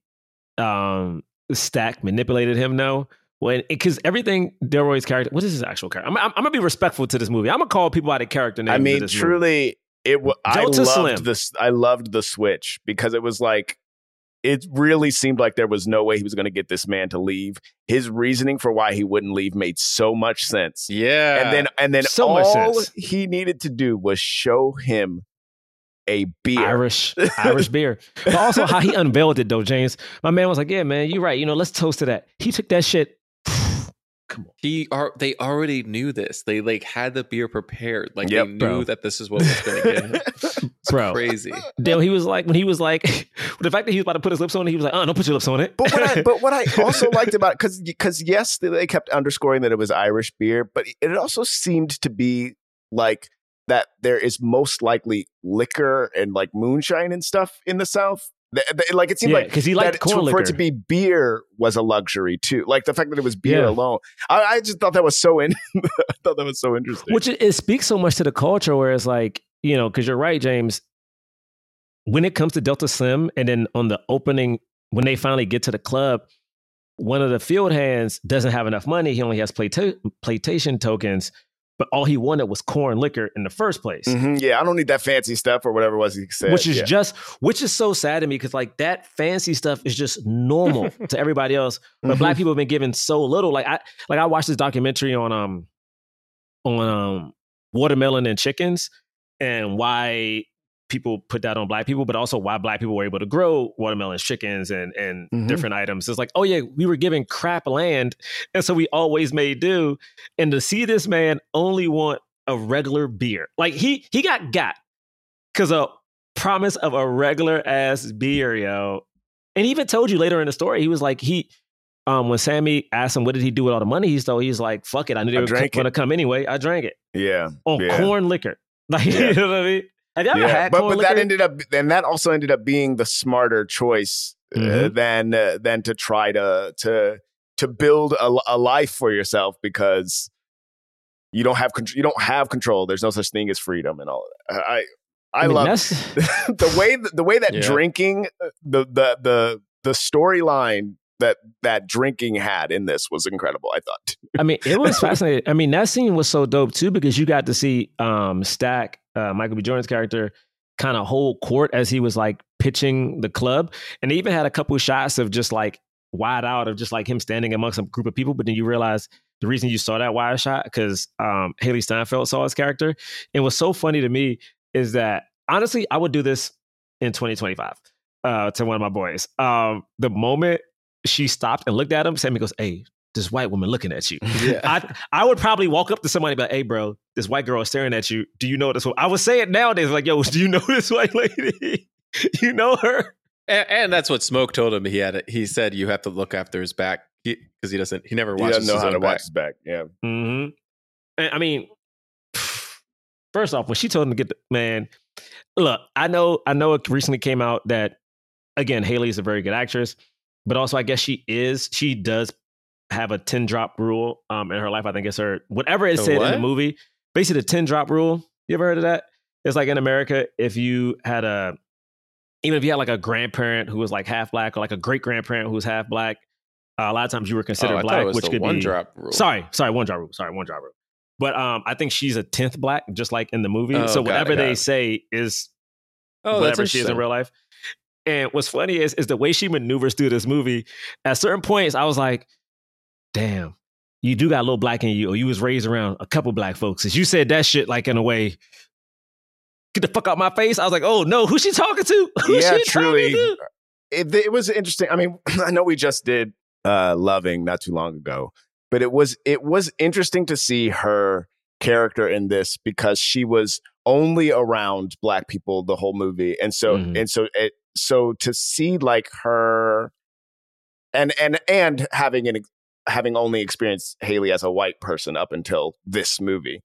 Stack manipulated him, though. Because everything Delroy's character, what is his actual character? I'm gonna be respectful to this movie. I'm gonna call people out of character names. I mean, truly, I loved the switch because it was like, it really seemed like there was no way he was going to get this man to leave. His reasoning for why he wouldn't leave made so much sense. Yeah, and then so all he needed to do was show him a beer, Irish beer. But also how he unveiled it, though, James. My man was like, "Yeah, man, you're right. Let's toast to that." He took that shit. Come on. They already knew this. They like had the beer prepared. Like they knew that this is what was going to get him. It's crazy. Damn, when he was like, the fact that he was about to put his lips on it, he was like, "Oh, don't put your lips on it." But what I also liked about it, because yes, they kept underscoring that it was Irish beer, but it also seemed to be like that there is most likely liquor and like moonshine and stuff in the South. Like it seemed like because he liked corn liquor. For it to be beer was a luxury too. Like the fact that it was beer alone, I just thought that was so I thought that was so interesting. Which it speaks so much to the culture, where it's like, because you're right, James. When it comes to Delta Slim, and then on the opening, when they finally get to the club, one of the field hands doesn't have enough money. He only has PlayStation tokens. But all he wanted was corn liquor in the first place. Mm-hmm. Yeah, I don't need that fancy stuff or whatever it was he said. Which is so sad to me because like that fancy stuff is just normal to everybody else. But black people have been given so little. Like I watched this documentary on watermelon and chickens and why people put that on black people, but also why black people were able to grow watermelon, chickens, and different items. It's like, oh yeah, we were given crap land, and so we always made do. And to see this man only want a regular beer, like he got because a promise of a regular ass beer, yo. And he even told you later in the story, he was like, when Sammy asked him what did he do with all the money he stole, he's like, fuck it, I knew they were going to come anyway. I drank it. Yeah, on corn liquor, like you know what I mean. Have you ever had corn but liquor? that also ended up being the smarter choice than to try to build a life for yourself, because you don't have control. There's no such thing as freedom and all of that. I love the way that drinking, the storyline that drinking had in this was incredible, I thought. I mean, it was fascinating. I mean, that scene was so dope too, because you got to see Stack, Michael B. Jordan's character, kind of hold court as he was like pitching the club. And they even had a couple shots of just like wide out of just like him standing amongst a group of people. But then you realize the reason you saw that wide shot, because Haley Steinfeld saw his character. And what's so funny to me is that, honestly, I would do this in 2025 to one of my boys. The moment she stopped and looked at him, Sammy goes, "Hey, this white woman looking at you." Yeah. I would probably walk up to somebody and be like, "Hey, bro, this white girl is staring at you. Do you know this?" I would say it nowadays, like, "Yo, do you know this white lady? You know her?" And that's what Smoke told him. He said you have to look after his back because he never watches. He doesn't know how to watch his back. Yeah. Mm-hmm. And I mean, first off, when she told him to get man, look, I know it recently came out that, again, Haley is a very good actress, but also I guess she does have a 10 drop rule in her life. I think it's her, whatever it said in the movie, basically the 10 drop rule. You ever heard of that? It's like in America, if you had like a grandparent who was like half black, or like a great grandparent who was half black, a lot of times you were considered black, which could one be drop rule. Sorry, one drop rule. But I think she's a 10th black, just like in the movie. So whatever they say is whatever she is in real life. And what's funny is the way she maneuvers through this movie. At certain points, I was like, damn, you do got a little black in you, or you was raised around a couple black folks. As you said that shit, like, in a way, get the fuck out my face. I was like, oh no, who's she talking to? Truly. It was interesting. I mean, I know we just did Loving not too long ago, but it was interesting to see her character in this, because she was only around black people the whole movie, and so to see like her and having only experienced Haley as a white person up until this movie,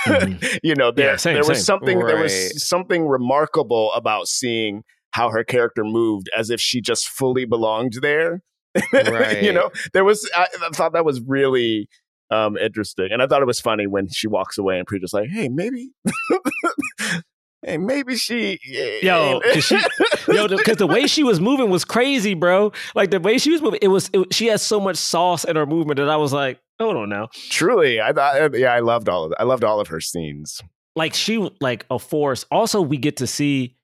there was something remarkable about seeing how her character moved as if she just fully belonged there. Right. I thought that was really interesting. And I thought it was funny when she walks away and Preacher's like, hey, maybe she... because the way she was moving was crazy, bro. Like, the way she was moving, she had so much sauce in her movement that I was like, hold on now. Truly, I loved all of it. I loved all of her scenes. Like, she, like, a force. Also, we get to see,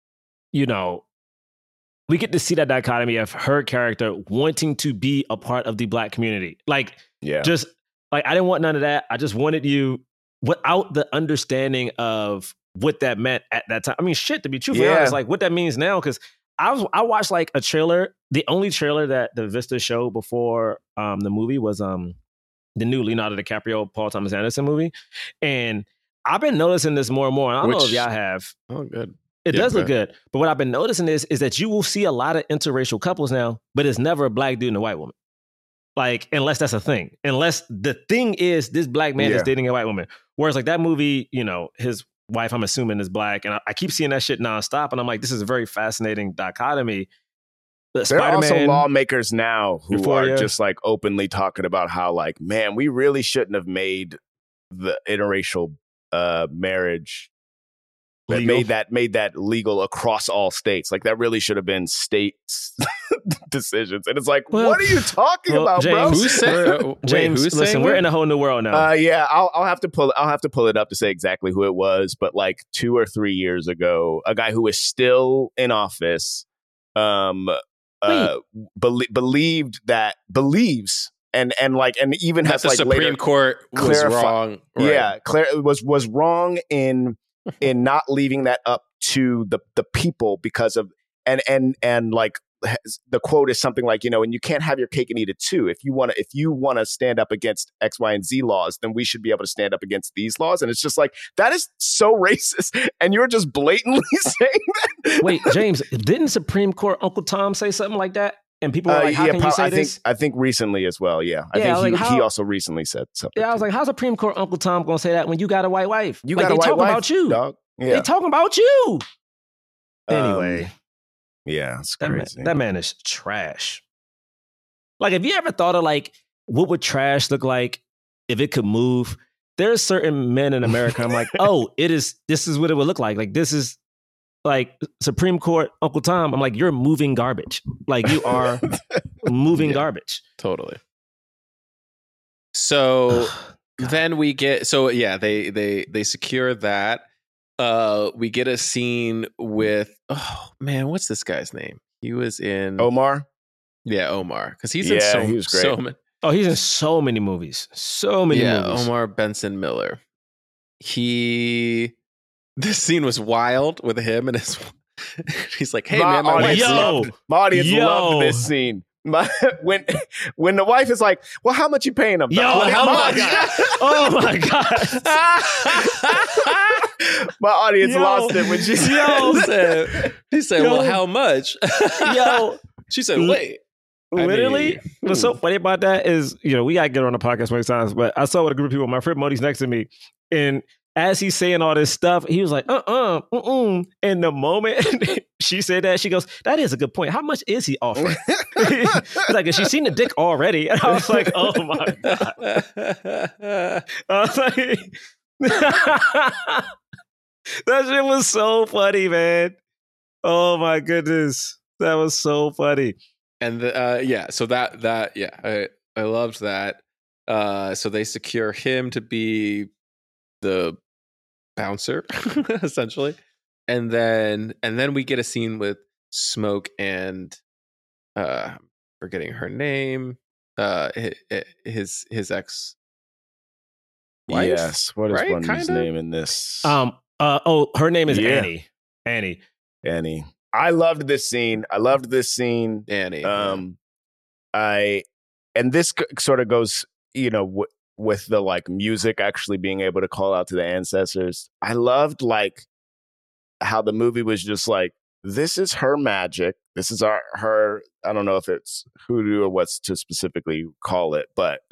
that dichotomy of her character wanting to be a part of the black community. Like, just, like, I didn't want none of that. I just wanted you without the understanding of what that meant at that time. I mean, shit, to be truthfully honest, like, what that means now, because I watched like a trailer. The only trailer that the Vista showed before the movie was the new Leonardo DiCaprio, Paul Thomas Anderson movie. And I've been noticing this more and more. And I don't know if y'all have. Oh, good. It does look good. But what I've been noticing is that you will see a lot of interracial couples now, but it's never a black dude and a white woman. Like, unless that's a thing. Unless the thing is this black man is dating a white woman. Whereas like that movie, his wife, I'm assuming, is black. And I keep seeing that shit nonstop. And I'm like, this is a very fascinating dichotomy. There are also lawmakers now who are just like openly talking about how, like, man, we really shouldn't have made the interracial marriage made that legal across all states. Like, that really should have been states decisions. And it's like, what are you talking about, James, bro? James, listen, we're in a whole new world now. I'll have to pull it up to say exactly who it was, but like 2 or 3 years ago, a guy who is still in office believes and even has the like Supreme later Court was wrong. Right. Yeah, was wrong in not leaving that up to the people because of and like the quote is something like, and you can't have your cake and eat it too. If you want to stand up against X, Y, and Z laws, then we should be able to stand up against these laws. And it's just like, that is so racist. And you're just blatantly saying that. Wait, James, didn't Supreme Court Uncle Tom say something like that? And people were like, how can you say this? I think recently as well, yeah. I think he also recently said something. Yeah, I was like, how's Supreme Court Uncle Tom going to say that when you got a white wife? You got a white wife, about you. Dog. They talking about you. Um, Anyway, yeah, it's that crazy. man is trash. Like, have you ever thought of like what would trash look like if it could move? There's certain men in America. I'm like, this is what it would look like. Like, this is like Supreme Court Uncle Tom. I'm like, you're moving garbage. Like, you are moving garbage. Totally. So then we get they secure that. We get a scene with what's this guy's name? He was in Omar. Yeah, Omar, because he's in he was great. so many. Oh, he's in so many movies. So many movies. Omar Benson Miller. This scene was wild with him and his. He's like, "Hey man, my audience Yo. loved this scene." When the wife is like, "Well, how much you paying him?" Oh my god! My audience lost it when she he said, "Well, how much?" She said, "Wait." Literally, what's so funny about that is, we gotta get on the podcast many times, but I saw with a group of people. My friend Modi's next to me, and as he's saying all this stuff, he was like, And the moment she said that, she goes, "That is a good point. How much is he offering?" He's like, "Has she seen the dick already?" And I was like, "Oh my god!" I was like, that shit was so funny, man. Oh my goodness, that was so funny. And so I loved that. So they secure him to be the bouncer, essentially, and then we get a scene with Smoke and forgetting her name, his ex. Wife? Yes, what is right? one's name in this? Her name is Annie. Annie. I loved this scene. Annie. And this sort of goes, with the like music actually being able to call out to the ancestors. I loved like how the movie was just like, this is her magic. This is her. I don't know if it's hoodoo or what's to specifically call it, but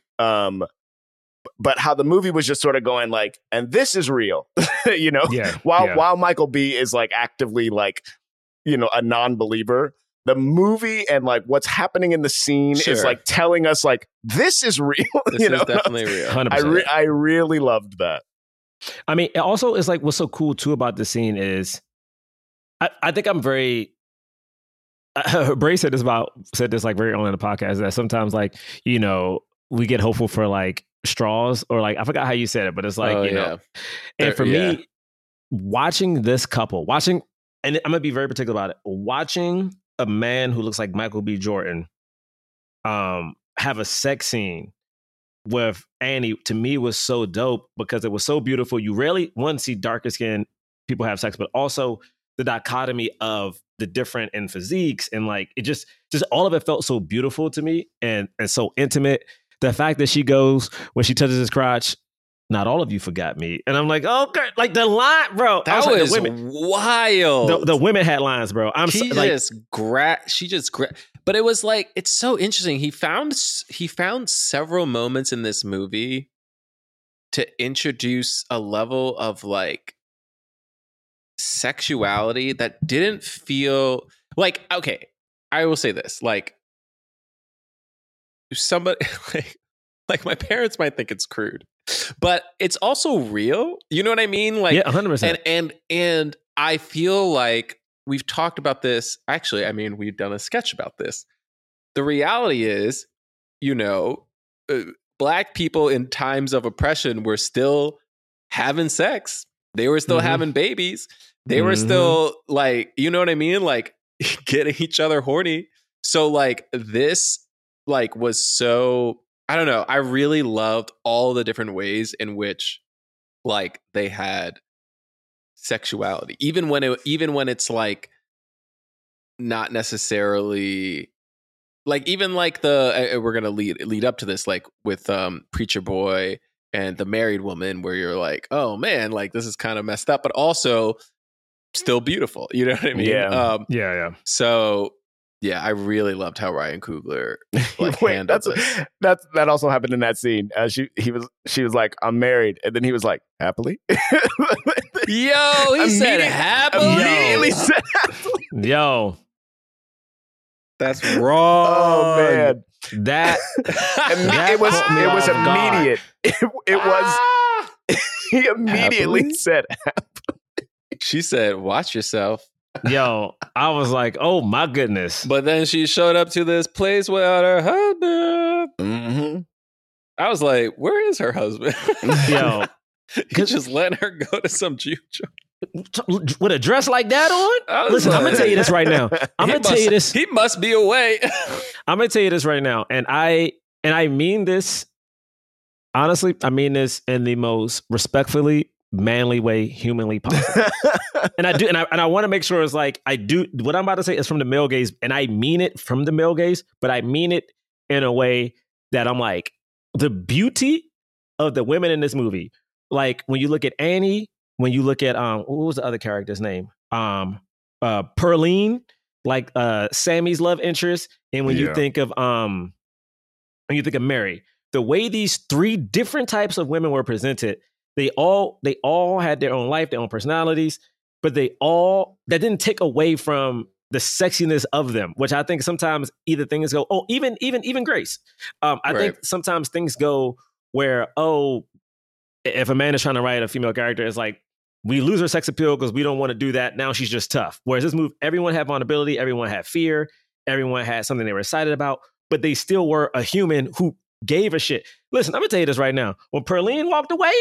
but how the movie was just sort of going like, and this is real, while Michael B is like actively like, a non-believer, the movie and like what's happening in the scene is like telling us like, this is real. This is definitely real. 100%. I really loved that. I mean, it also is like, what's so cool too about the scene is I think I'm very, Bray said this like very early in the podcast, that sometimes like, we get hopeful for like straws, or like, I forgot how you said it, but it's like, and for me, watching this couple, and I'm going to be very particular about it, watching a man who looks like Michael B. Jordan have a sex scene with Annie, to me was so dope because it was so beautiful. You rarely, see darker skinned people have sex, but also the dichotomy of the different in physiques, and like it just all of it felt so beautiful to me and so intimate. The fact that she goes, when she touches his crotch, "Not all of you forgot me," and I'm like, okay, like the line, bro. That was wild. The women had lines, bro. But it was like, it's so interesting. He found several moments in this movie to introduce a level of like sexuality that didn't feel like, okay, I will say this, like somebody like my parents might think it's crude, but it's also real. You know what I mean? Like, yeah, 100%. And I feel like we've talked about this. Actually, I mean, we've done a sketch about this. The reality is, Black people in times of oppression were still having sex. They were still having babies. They were still like, you know what I mean? Like getting each other horny. So like this like was so, I don't know. I really loved all the different ways in which like they had sexuality, even when it's like not necessarily like, even like we're gonna lead up to this, like with Preacher Boy and the married woman, where you're like, oh man, like this is kind of messed up, but also still beautiful. You know what I mean? Yeah. So Yeah, I really loved how Ryan Coogler like Wait, handled this. that also happened in that scene. She was like, I'm married, and then he was like, happily. Yo, he said happily. Immediately said happily. Yo, That's wrong. Oh man, that it was caught me off guard. immediate. It was. He immediately Happily? said, She said, "Watch yourself." Yo, I was like, oh my goodness. But then she showed up to this place without her husband. mm-hmm. I was like, "Where is her husband?" Yo, He just letting her go to some Jew joint. with a dress like that I on? was Listen, I'm like- gonna tell you this right now. I'm He gonna tell you this. He must be away. I'm gonna tell you this right now, and I mean this honestly. I mean this in the most respectfully, manly way humanly possible. And I do, and I want to make sure it's like I do. What I'm about to say is from the male gaze, and I mean it from the male gaze, but I mean it in a way that I'm like the beauty of the women in this movie. Like when you look at Annie, when you look at what was the other character's name? Perline, like Sammy's love interest, and when you Yeah. think of Mary, the way these three different types of women were presented, they all had their own life, their own personalities, but that didn't take away from the sexiness of them, which I think sometimes either things go, even Grace. I Right. think sometimes things go where, if a man is trying to write a female character, it's like, we lose her sex appeal because we don't want to do that. Now she's just tough. Whereas this move, everyone had vulnerability, everyone had fear, everyone had something they were excited about, but they still were a human who gave a shit. Listen, I'm gonna tell you this right now. When Perline walked away,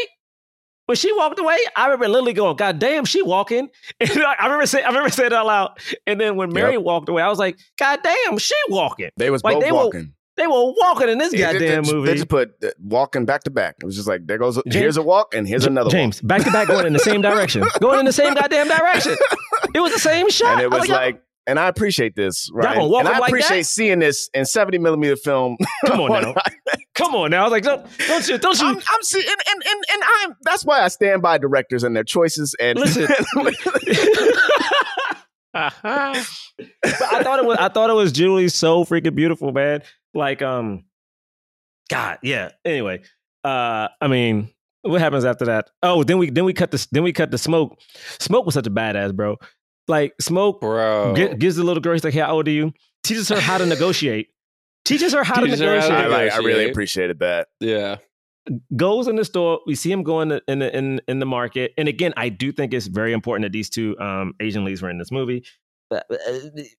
I remember literally going, "God damn, she walking." And I remember saying it out loud. And then when Mary walked away, I was like, "God damn, she walking." They was Like, both they walking. They were walking in this goddamn movie. They just put walking back to back. It was just like, there goes, here's a walk and here's another James, back to back, going in the same direction, going in the same goddamn direction. It was the same walk. shot. And it I was like, and I appreciate this, right? gonna walk And him I like appreciate that? seeing this in 70 millimeter film. Come on now. Come on now. I was like, don't you? I'm seeing, and I'm. That's why I stand by directors and their choices. And Listen. But I thought it was genuinely so freaking beautiful, man. Like, God, yeah. Anyway, I mean, what happens after that? Oh, then we cut the Smoke. Smoke was such a badass, bro. Like Smoke, Bro. gives the little girl. He's like, "Hey, how old are you?" Teaches her how to negotiate. Teaches her how to Teaches her how to negotiate. I really appreciated that. Yeah. Goes in the store. We see him going in the market. And again, I do think it's very important that these two Asian leads were in this movie. Depends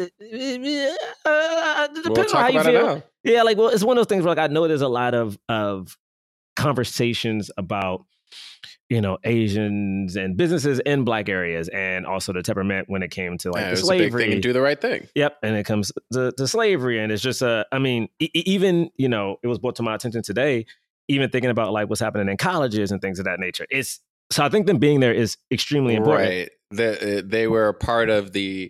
We'll on talk how you about it feel. now. Yeah, like, well, it's one of those things where, like, I know there's a lot of conversations about, Asians and businesses in Black areas, and also the temperament when it came to like Yeah, the it was a big slavery. thing and do the right thing. Yep, and it comes to slavery, and it's just even it was brought to my attention today. Even thinking about like what's happening in colleges and things of that nature. So I think them being there is extremely important. Right. They were a part of the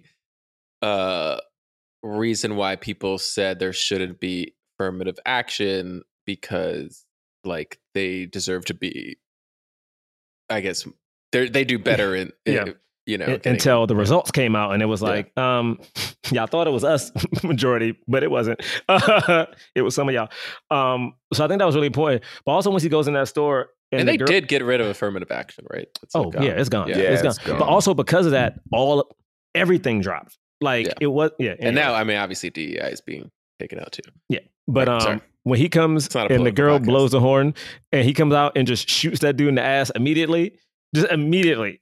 reason why people said there shouldn't be affirmative action, because like they deserve to be, I guess they do better in Until the results came out, and it was like, y'all thought it was us majority, but it wasn't. It was some of y'all. So I think that was really important. But also once he goes in that store, and they did get rid of affirmative action, right? It's it's gone. It's gone. it's gone. But also because of that, everything dropped. Like it was, And anyway. now, I mean, obviously DEI is being taken out too. Yeah. But Sorry. when he comes It's not a and the political girl podcast. blows the horn and he comes out and just shoots that dude in the ass immediately. Just immediately.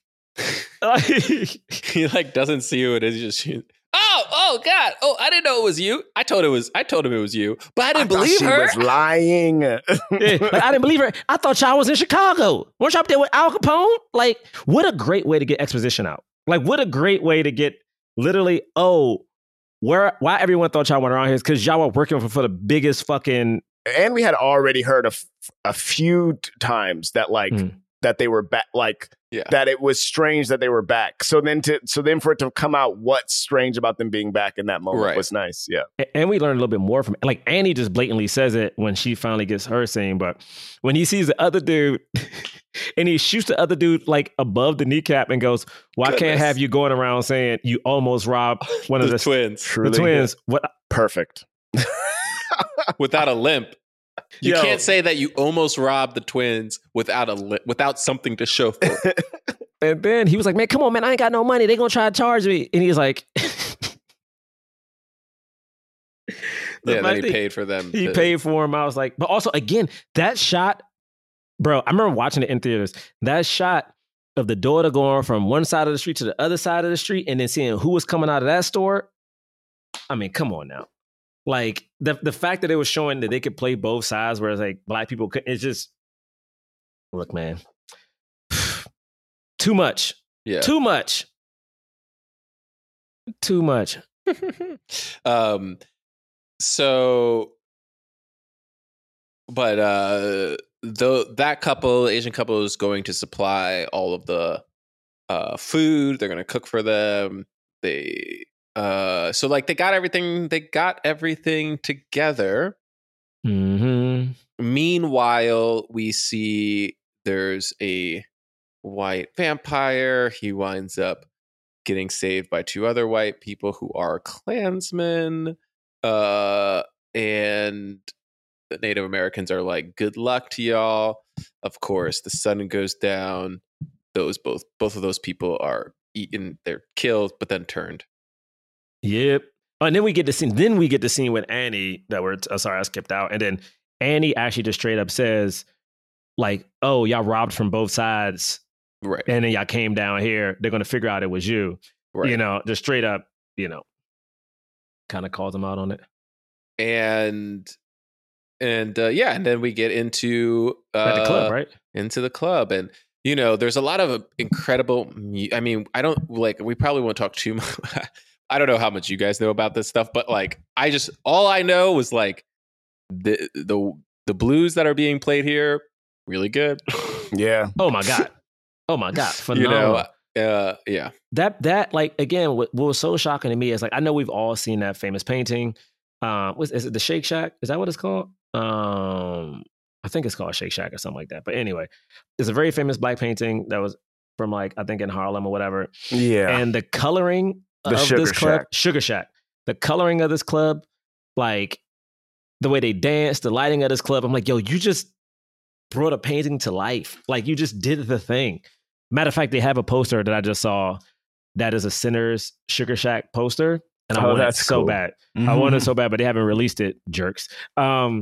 He like doesn't see who it is. He just shoots. Oh God! Oh, I didn't know it was you. I told him it was you, but I didn't believe she her. was lying. Yeah, like, I didn't believe her. I thought y'all was in Chicago. Weren't y'all up there with Al Capone? Like, what a great way to get exposition out. Like, what a great way to get literally, why everyone thought y'all went around here is because y'all were working for the biggest fucking. And we had already heard a few times that that they were back, that it was strange that they were back. So then for it to come out, what's strange about them being back in that moment was nice. Yeah. And we learned a little bit more from it. Like Annie just blatantly says it when she finally gets her scene. But when he sees the other dude, And he shoots the other dude like above the kneecap and goes, "Well, I can't Goodness. have you going around saying you almost robbed one of The the twins The Truly twins. What? perfect. without a limp. You Yo. can't say that you almost robbed the twins without without something to show for it. And then he was like, "Man, come on, man, I ain't got no money. They gonna try to charge me." And he's like, Yeah, then he paid for them. He paid for him. I was like, but also again, that shot, bro. I remember watching it in theaters. That shot of the daughter going from one side of the street to the other side of the street, and then seeing who was coming out of that store. I mean, come on now. Like the fact that it was showing that they could play both sides, whereas like black people couldn't. It's just, look, man, too much. Yeah. Too much. So, but that couple, Asian couple, is going to supply all of the food. They're going to cook for them. So like they got everything together. Mm-hmm. Meanwhile, we see there's a white vampire. He winds up getting saved by two other white people who are Klansmen. And the Native Americans are like, "Good luck to y'all." Of course, the sun goes down. Both of those people are eaten. They're killed, but then turned. Yep. Oh, and then we get the scene. Then we get the scene with Annie that we're. Sorry, I skipped out. And then Annie actually just straight up says, like, "Oh, y'all robbed from both sides, Right. and then y'all came down here. They're gonna figure out it was you." Right. You know, just straight up. You know, kind of calls them out on it. And then we get into At the club, right? Into the club, and you know, there's a lot of incredible. I mean, I don't like. We probably won't talk too much. I don't know how much you guys know about this stuff, but like, all I know was like the blues that are being played here, really good. Yeah. Oh my god. Phenomenal. You know, yeah. That like again, what was so shocking to me is like I know we've all seen that famous painting. Is it the Shake Shack? Is that what it's called? I think it's called Shake Shack or something like that. But anyway, it's a very famous black painting that was from like I think in Harlem or whatever. Yeah. And the coloring of this club, Sugar Shack. The coloring of this club, like the way they dance, the lighting of this club. I'm like, yo, you just brought a painting to life. Like you just did the thing. Matter of fact, they have a poster that I just saw that is a Sinners Sugar Shack poster. And I want it so bad. Mm-hmm. I want it so bad, but they haven't released it, jerks. Yeah,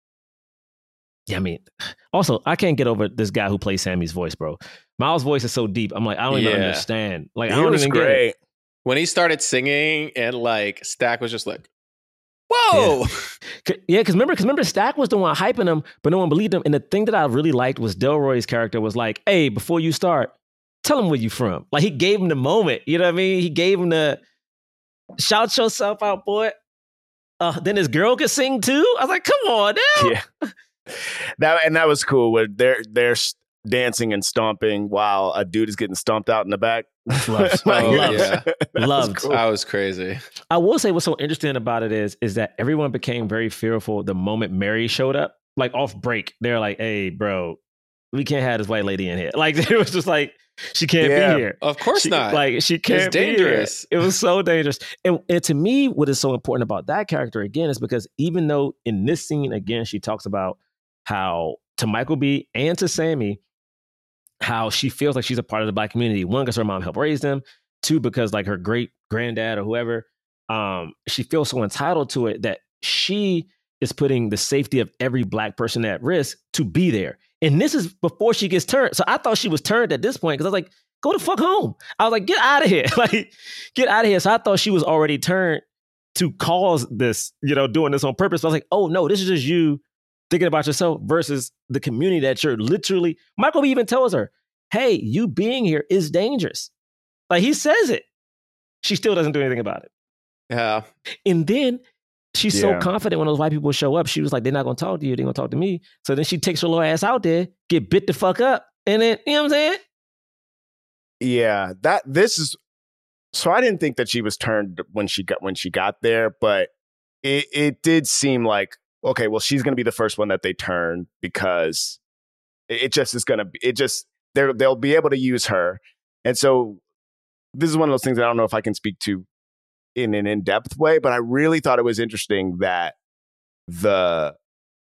I mean, also, I can't get over this guy who plays Sammy's voice, bro. Myles' voice is so deep. I'm like, I don't even understand. Like, I don't even get it. When he started singing and like Stack was just like, whoa. Yeah, because remember Stack was the one hyping him, but no one believed him. And the thing that I really liked was Delroy's character was like, hey, before you start, tell him where you from. Like, he gave him the moment. You know what I mean? He gave him the shout yourself out, boy. Then his girl could sing too. I was like, come on now. Yeah. That was cool. Where they're dancing and stomping while a dude is getting stomped out in the back. Loved. Cool. That was crazy. I will say what's so interesting about it is that everyone became very fearful the moment Mary showed up, like off break. They're like, hey, bro, we can't have this white lady in here. Like, it was just like, she can't be here. Of course not. Like, she can't be dangerous. Here. It was so dangerous. And to me, what is so important about that character, again, is because even though in this scene, again, she talks about how to Michael B. and to Sammy, how she feels like she's a part of the black community. One, because her mom helped raise them. Two, because like her great granddad or whoever, she feels so entitled to it that she is putting the safety of every black person at risk to be there. And this is before she gets turned. So I thought she was turned at this point because I was like, go the fuck home. I was like, get out of here. Like, get out of here. So I thought she was already turned to cause this, doing this on purpose. But I was like, oh no, this is just you thinking about yourself versus the community that you're literally. Michael B even tells her, hey, you being here is dangerous. Like, he says it. She still doesn't do anything about it. Yeah. And then she's so confident when those white people show up. She was like, they're not going to talk to you. They're going to talk to me. So then she takes her little ass out there, get bit the fuck up. And then, you know what I'm saying? Yeah, so I didn't think that she was turned when she got there, but it did seem like, okay, well, she's going to be the first one that they turn because It just is going to be, they'll be able to use her. And so this is one of those things that I don't know if I can speak to in an in-depth way, but I really thought it was interesting that the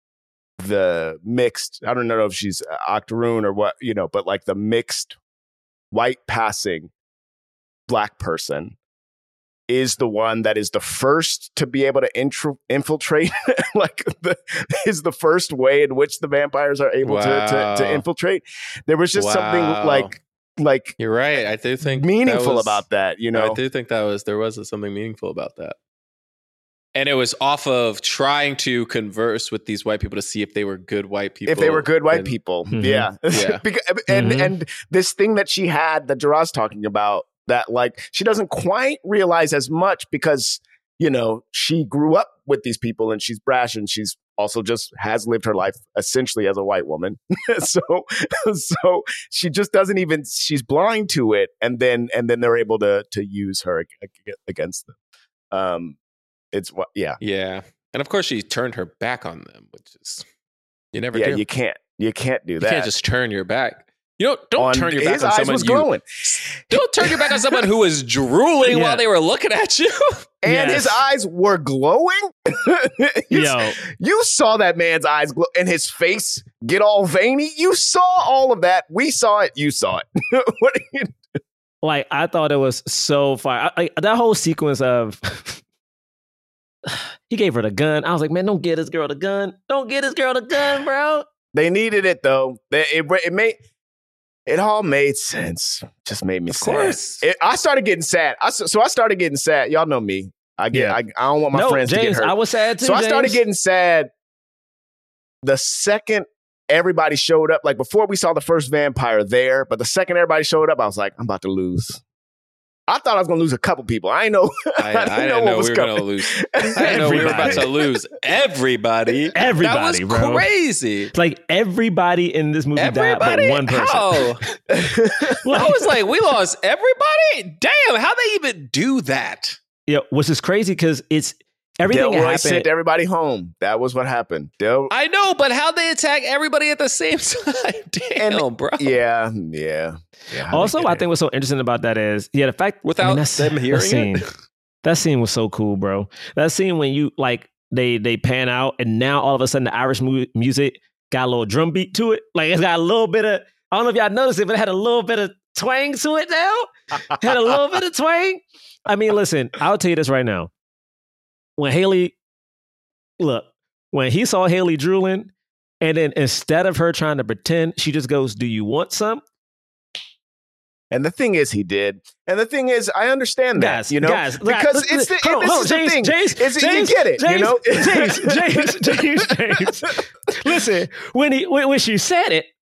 mixed, I don't know if she's Octoroon or what, but like the mixed white passing Black person is the one that is the first to be able to infiltrate, is the first way in which the vampires are able to infiltrate. There was just something like you're right. I do think meaningful about that. I do think there was something meaningful about that. And it was off of trying to converse with these white people to see if they were good white people. If they were good white people. Mm-hmm. Yeah. Yeah. And this thing that she had that Gerard's talking about, that like she doesn't quite realize as much because, she grew up with these people and she's brash and she's also just has lived her life essentially as a white woman. so she just doesn't even, she's blind to it. And then they're able to use her against them. It's what, yeah. Yeah. And of course she turned her back on them, which is, you never do. You can't do that. You can't just turn your back. Don't turn your back his on eyes someone. Was glowing. Don't turn your back on someone who was drooling while they were looking at you. And his eyes were glowing. You saw that man's eyes glow and his face get all veiny. You saw all of that. We saw it. You saw it. What are you doing? Like, I thought it was so fire. That whole sequence of he gave her the gun. I was like, man, don't get this girl the gun. Don't get this girl the gun, bro. They needed it though. It all made sense. Just made me sad. Of course. I started getting sad. I started getting sad. Y'all know me. I don't want my friends James, to get hurt. I was sad too. So I started getting sad the second everybody showed up. Like before we saw the first vampire there, but the second everybody showed up, I was like, I'm about to lose. I thought I was going to lose a couple people. I didn't know. I didn't know we were going to lose. I didn't know we were about to lose everybody. Everybody, that was bro. Crazy. It's like everybody in this movie died but one person. How? I was like, we lost everybody? Damn, how they even do that? Yeah, which is crazy because it's everything Delroy happened. sent everybody home. That was what happened. I know, but how they attack everybody at the same time? Damn, bro. Yeah. Also, I think what's so interesting about that is, the fact without them hearing it. That scene was so cool, bro. That scene when you like they pan out and now all of a sudden the Irish music got a little drum beat to it. Like it's got a little bit of, I don't know if y'all noticed it, but it had a little bit of twang to it now. It had a little bit of twang. I mean, listen, I'll tell you this right now. When he saw Haley drooling, and then instead of her trying to pretend, she just goes, "Do you want some?" And the thing is, he did. And the thing is, I understand that, guys, because it's the thing. You get it, James. Listen, when she said it,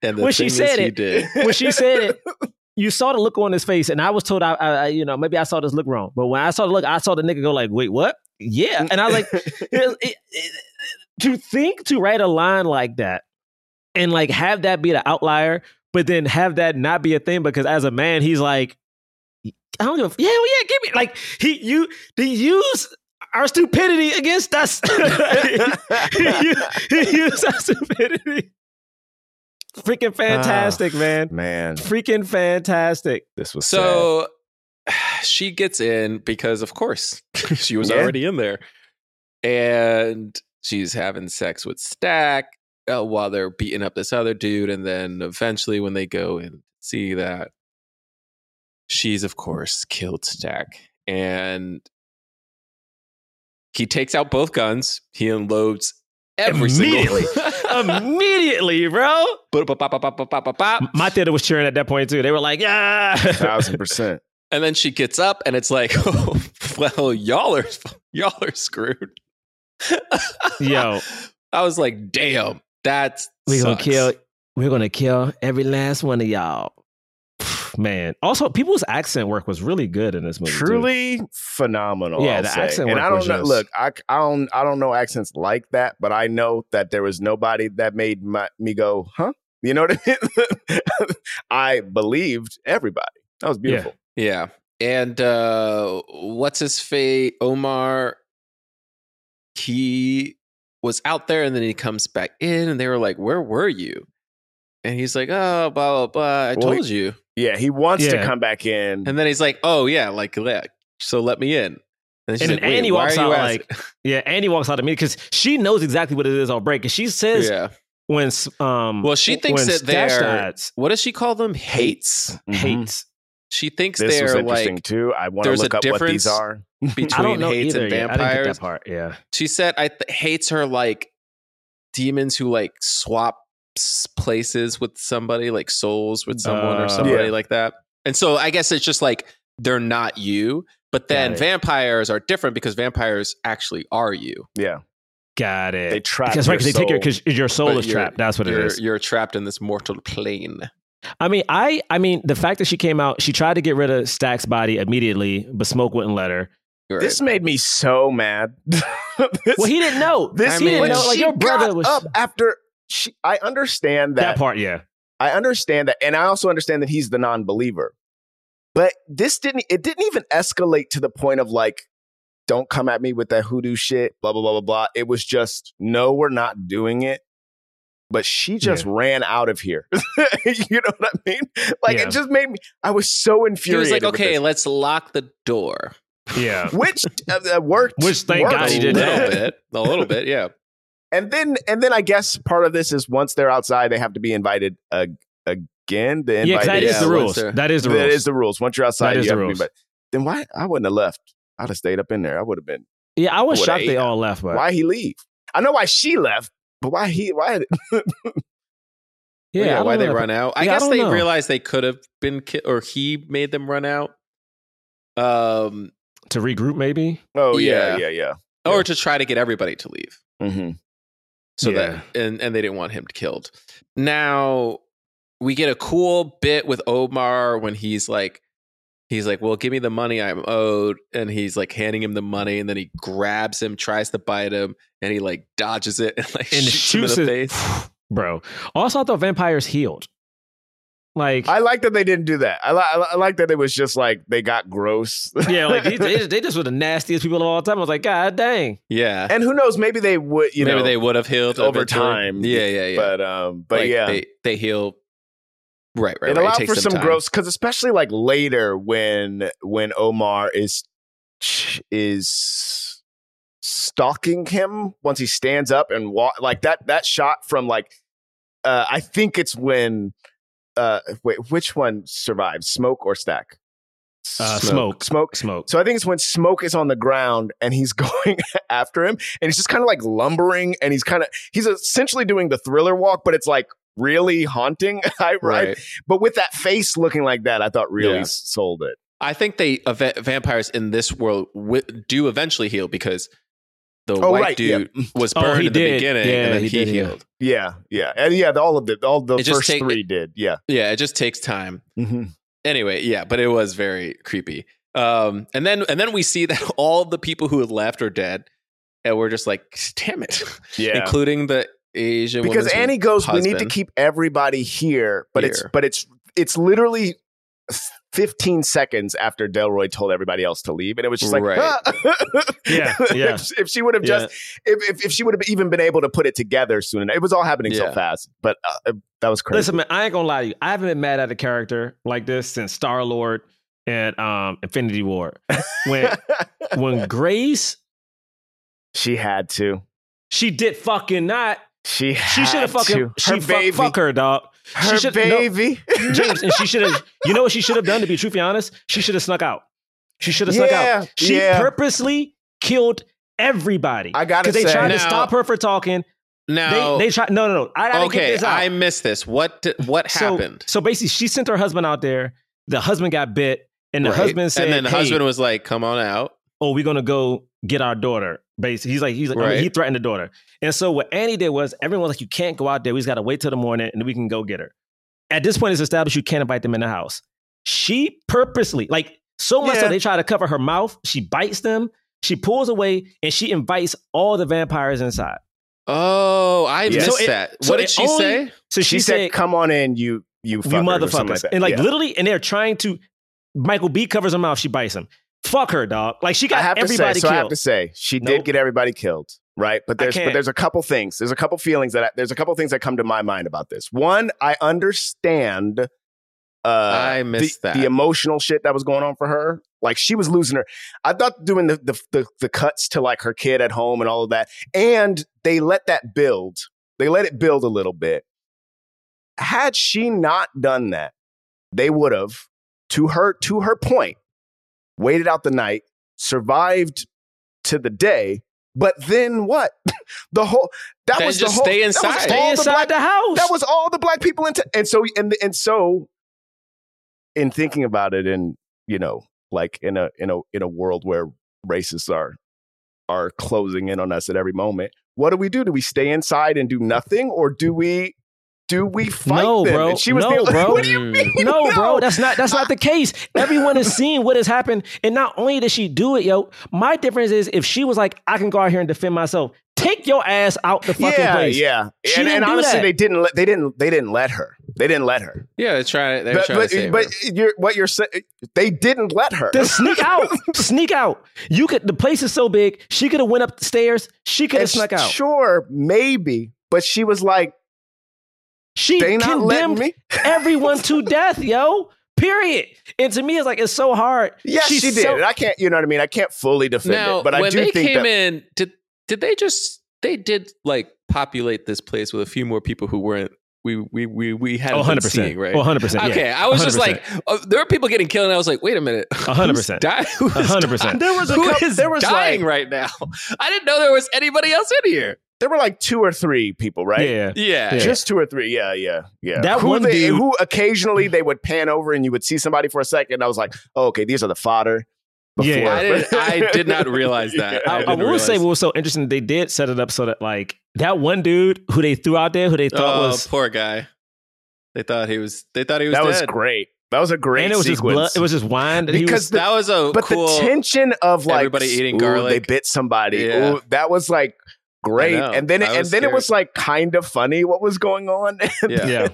you saw the look on his face, and I was told, maybe I saw this look wrong, but when I saw the look, I saw the nigga go like, "Wait, what?" Yeah, and I was like, to write a line like that, and like have that be the outlier. But then have that not be a thing because as a man, he's like, I don't know. Yeah, give me like he used our stupidity against us. he used our stupidity. Freaking fantastic, man. Freaking fantastic. This was so sad. She gets in because of course she was already in there, and she's having sex with Stack. While they're beating up this other dude, and then eventually when they go and see that she's of course killed Stack, and he takes out both guns, he unloads immediately, bro. My theater was cheering at that point too. They were like, "Yeah, 1,000%." And then she gets up, and it's like, "Oh, well, y'all are screwed." Yo, I was like, "Damn." We're gonna kill every last one of y'all. Man. Also, people's accent work was really good in this movie. Truly phenomenal. Yeah, the accent work. And I don't know. Just... Look, I don't know accents like that, but I know that there was nobody that made me go, huh? You know what I mean? I believed everybody. That was beautiful. Yeah. And what's his face? Omar. He was out there and then he comes back in and they were like, "Where were you?" And he's like, oh, blah, blah, blah. I Well, told you. Yeah, he wants to Yeah. come back in. And then he's like, oh, yeah, like, so let me in. And she's And like, then wait, Annie why walks are you out asking? like, yeah, Annie walks out of me because she knows exactly what it is on break. And she says yeah. when Well, she thinks when that Stash they're, dies, what does she call them? Hates. Mhm. hates. She thinks This was they're interesting like too. I want to there's a look up what these difference are. I don't between know hates either. and Yet. I didn't get vampires. that part. Yeah. She said hates her like demons who like swap places with somebody, like souls with someone or somebody Yeah. like that. And so I guess it's just like they're not you, but then Got it. vampires are different because vampires actually are you. Yeah, Got it. they trap. Because right, because they take your soul. because your soul But is you're- trapped. That's what it is. You're trapped in this mortal plane. I mean, the fact that she came out, she tried to get rid of Stack's body immediately, but Smoke wouldn't let her. Right. This made me so mad. Well, he didn't know. This I he mean, didn't when know. Like she your brother got was up after. I understand that that. part. Yeah. I understand that, and I also understand that he's the non-believer. But this didn't even escalate to the point of like, don't come at me with that hoodoo shit, blah, blah, blah, blah, blah. It was just, no, we're not doing it. But she just ran out of here. You know what I mean? Like, Yeah. it just made me, I was so He infuriated. was like, with okay, this. let's lock the door. Yeah. Which worked. Which, thank worked. God, he A did little that. bit. A little bit, yeah. And then I guess part of this is once they're outside, they have to be invited again. The Yeah, 'cause that is Yeah, the once rules. they're- That is the rules. That is the rules. Once you're outside, That is you the have to be rules. invited. Then why? I wouldn't have left. I'd have stayed up in there. I would have been. Yeah, I was What shocked a- they all left. But Why he leave? I know why she left, but why he? Why? yeah, I why don't they know. run out. I Yeah, I guess don't they know. realized they could have been or he made them run out. To regroup, maybe. Oh Yeah. yeah. Or to try to get everybody to leave. Mm-hmm. So Yeah. that and they didn't want him killed. Now we get a cool bit with Omar when he's like, well, give me the money I'm owed. And he's like handing him the money, and then he grabs him, tries to bite him, and he like dodges it and like And shoots him in the it. face. Bro. Also, I thought vampires healed. Like, I like that they didn't do that. I like that it was just like they got gross. yeah, like they just were the nastiest people of all time. I was like, God dang. Yeah. And who knows? Maybe they would. You Maybe know, they would have healed over eventually. time. Yeah. But Like, yeah, they heal. Right. it It allowed takes for some time. gross because especially like later when Omar is stalking him once he stands up and walk like that shot from like I think it's when wait, which one survives, Smoke or Stack? Smoke. Smoke. So I think it's when Smoke is on the ground and he's going after him, and he's just kind of like lumbering, and he's essentially doing the Thriller walk, but it's like really haunting. Right. But with that face looking like that, I thought really Yeah. sold it. I think vampires in this world do eventually heal because the Oh, white right, dude was Oh, burned he in the did. beginning, Yeah, and then he he did, yeah. healed. Yeah, and yeah, all the It just first take- three did. Yeah. Yeah, it just takes time. Mm-hmm. Anyway, yeah, but it was very creepy. And then we see that all the people who had left are dead, and we're just like, damn it, Yeah. including the Asian Because woman's Annie goes, we need to husband. keep everybody here, but Here. it's literally 15 seconds after Delroy told everybody else to leave, and it was just like, Right. Yeah. if she would have just if she would have even been able to put it together soon enough. It was all happening so Yeah. fast, but that was crazy. Listen, man, I ain't gonna lie to you. I haven't been mad at a character like this since Star-Lord and Infinity War. When Grace, She had to. she did fucking not. She She should have had fucking to. fuck her, dog. Her She should- baby. No, James, and she should have. You know what she should have done? To be truthfully honest, she should have snuck out. She should have snuck out. She yeah. purposely killed everybody. I gotta because they say- tried to Now- stop her for talking. Now, They tried. No. I gotta get okay, this out. I missed this. What happened? So basically, she sent her husband out there. The husband got bit, and the Right. husband said, and then the "Hey, husband was like, "Come on out." oh, we're gonna go get our daughter." Basically, he's like, I mean, Right. he threatened the daughter. And so what Annie did was, everyone was like, you can't go out there. We just gotta wait till the morning, and then we can go get her. At this point, it's established you can't invite them in the house. She purposely, like so much Yeah. so they try to cover her mouth. She bites them. She pulls away, and she invites all the vampires inside. Oh, I Yeah. missed So it- that. so What did it she only- say? So She said, "Come on in, you you fuckers," or something motherfuckers. like that. And like Yeah. literally, and they're trying to, Michael B covers her mouth, she bites him. Fuck her, dog. Like she I got have to say, everybody so I have killed. to say, she Nope. did get everybody killed. right? But there's a couple things. There's a couple feelings there's a couple things that come to my mind about this. One, I understand. I missed the emotional shit that was going on for her. Like she was losing her. I thought doing the cuts to like her kid at home and all of that, and they let that build. They let it build a little bit. Had she not done that, they would have, to her point, waited out the night, survived to the day. But then what? Stay inside. Stay inside the house. That was all the black people and so in thinking about it, and like in a world where racists are closing in on us at every moment, what do? Do we stay inside and do nothing, or do we fight them? Bro. And she was bro. What do you mean? No, bro. That's not the case. Everyone has seen what has happened. And not only did she do it, yo, my difference is if she was like, I can go out here and defend myself, take your ass out the fucking place. Yeah. She And honestly, that. they didn't let her. They didn't let her. Yeah, they were trying to save her. What you're saying, they didn't let her. Then sneak out. The place is so big. She could have went up the stairs. She could have snuck out. Sure, maybe, but she was like, She they not letting condemned me? everyone to death, yo. Period. And to me, it's like, it's so hard. yes, she did. And I can't, you know what I mean? I can't fully defend Now, it, but I when do they think came that in, did they did like populate this place with a few more people who weren't we hadn't been 100%. seeing, right? 100%. Yeah. Okay, I was just 100%. like, there were people getting killed, and I was like, wait a minute, 100%. 100%. there was dying like, right now? I didn't know there was anybody else in here. there were like 2 or 3 people, right? Yeah. Yeah. Just 2 or 3. Yeah. That one dude- who occasionally they would pan over and you would see somebody for a second. I was like, oh, okay, these are the fodder. Yeah. I did not realize that. I will say what was so interesting, they did set it up so that like that one dude who they threw out there, who they thought was poor guy. They thought he was That dead. was great. That was a great and it was sequence. just blood, it was just wine that Because that was a But cool, the tension of like everybody eating ooh, garlic. they bit somebody. Yeah. Ooh, that was like great. I know. And then I was it was scared. like kind of funny what was going on. Yeah.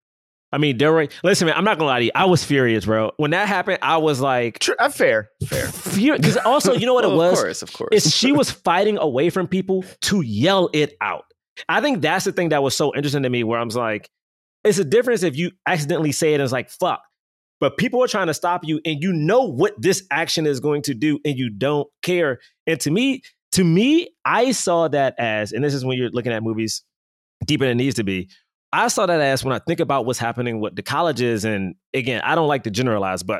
I mean, listen, man, I'm not gonna lie to you. I was furious, bro. When that happened, I was like, Fair. because also, you know what it was? Of course. Is she was fighting away from people to yell it out. I think that's the thing that was so interesting to me, where I was like, it's a difference if you accidentally say it and it's like, fuck. But people are trying to stop you and you know what this action is going to do and you don't care. And to me, I saw that as, and this is when you're looking at movies deeper than it needs to be, I saw that as when I think about what's happening with the colleges, and again, I don't like to generalize, but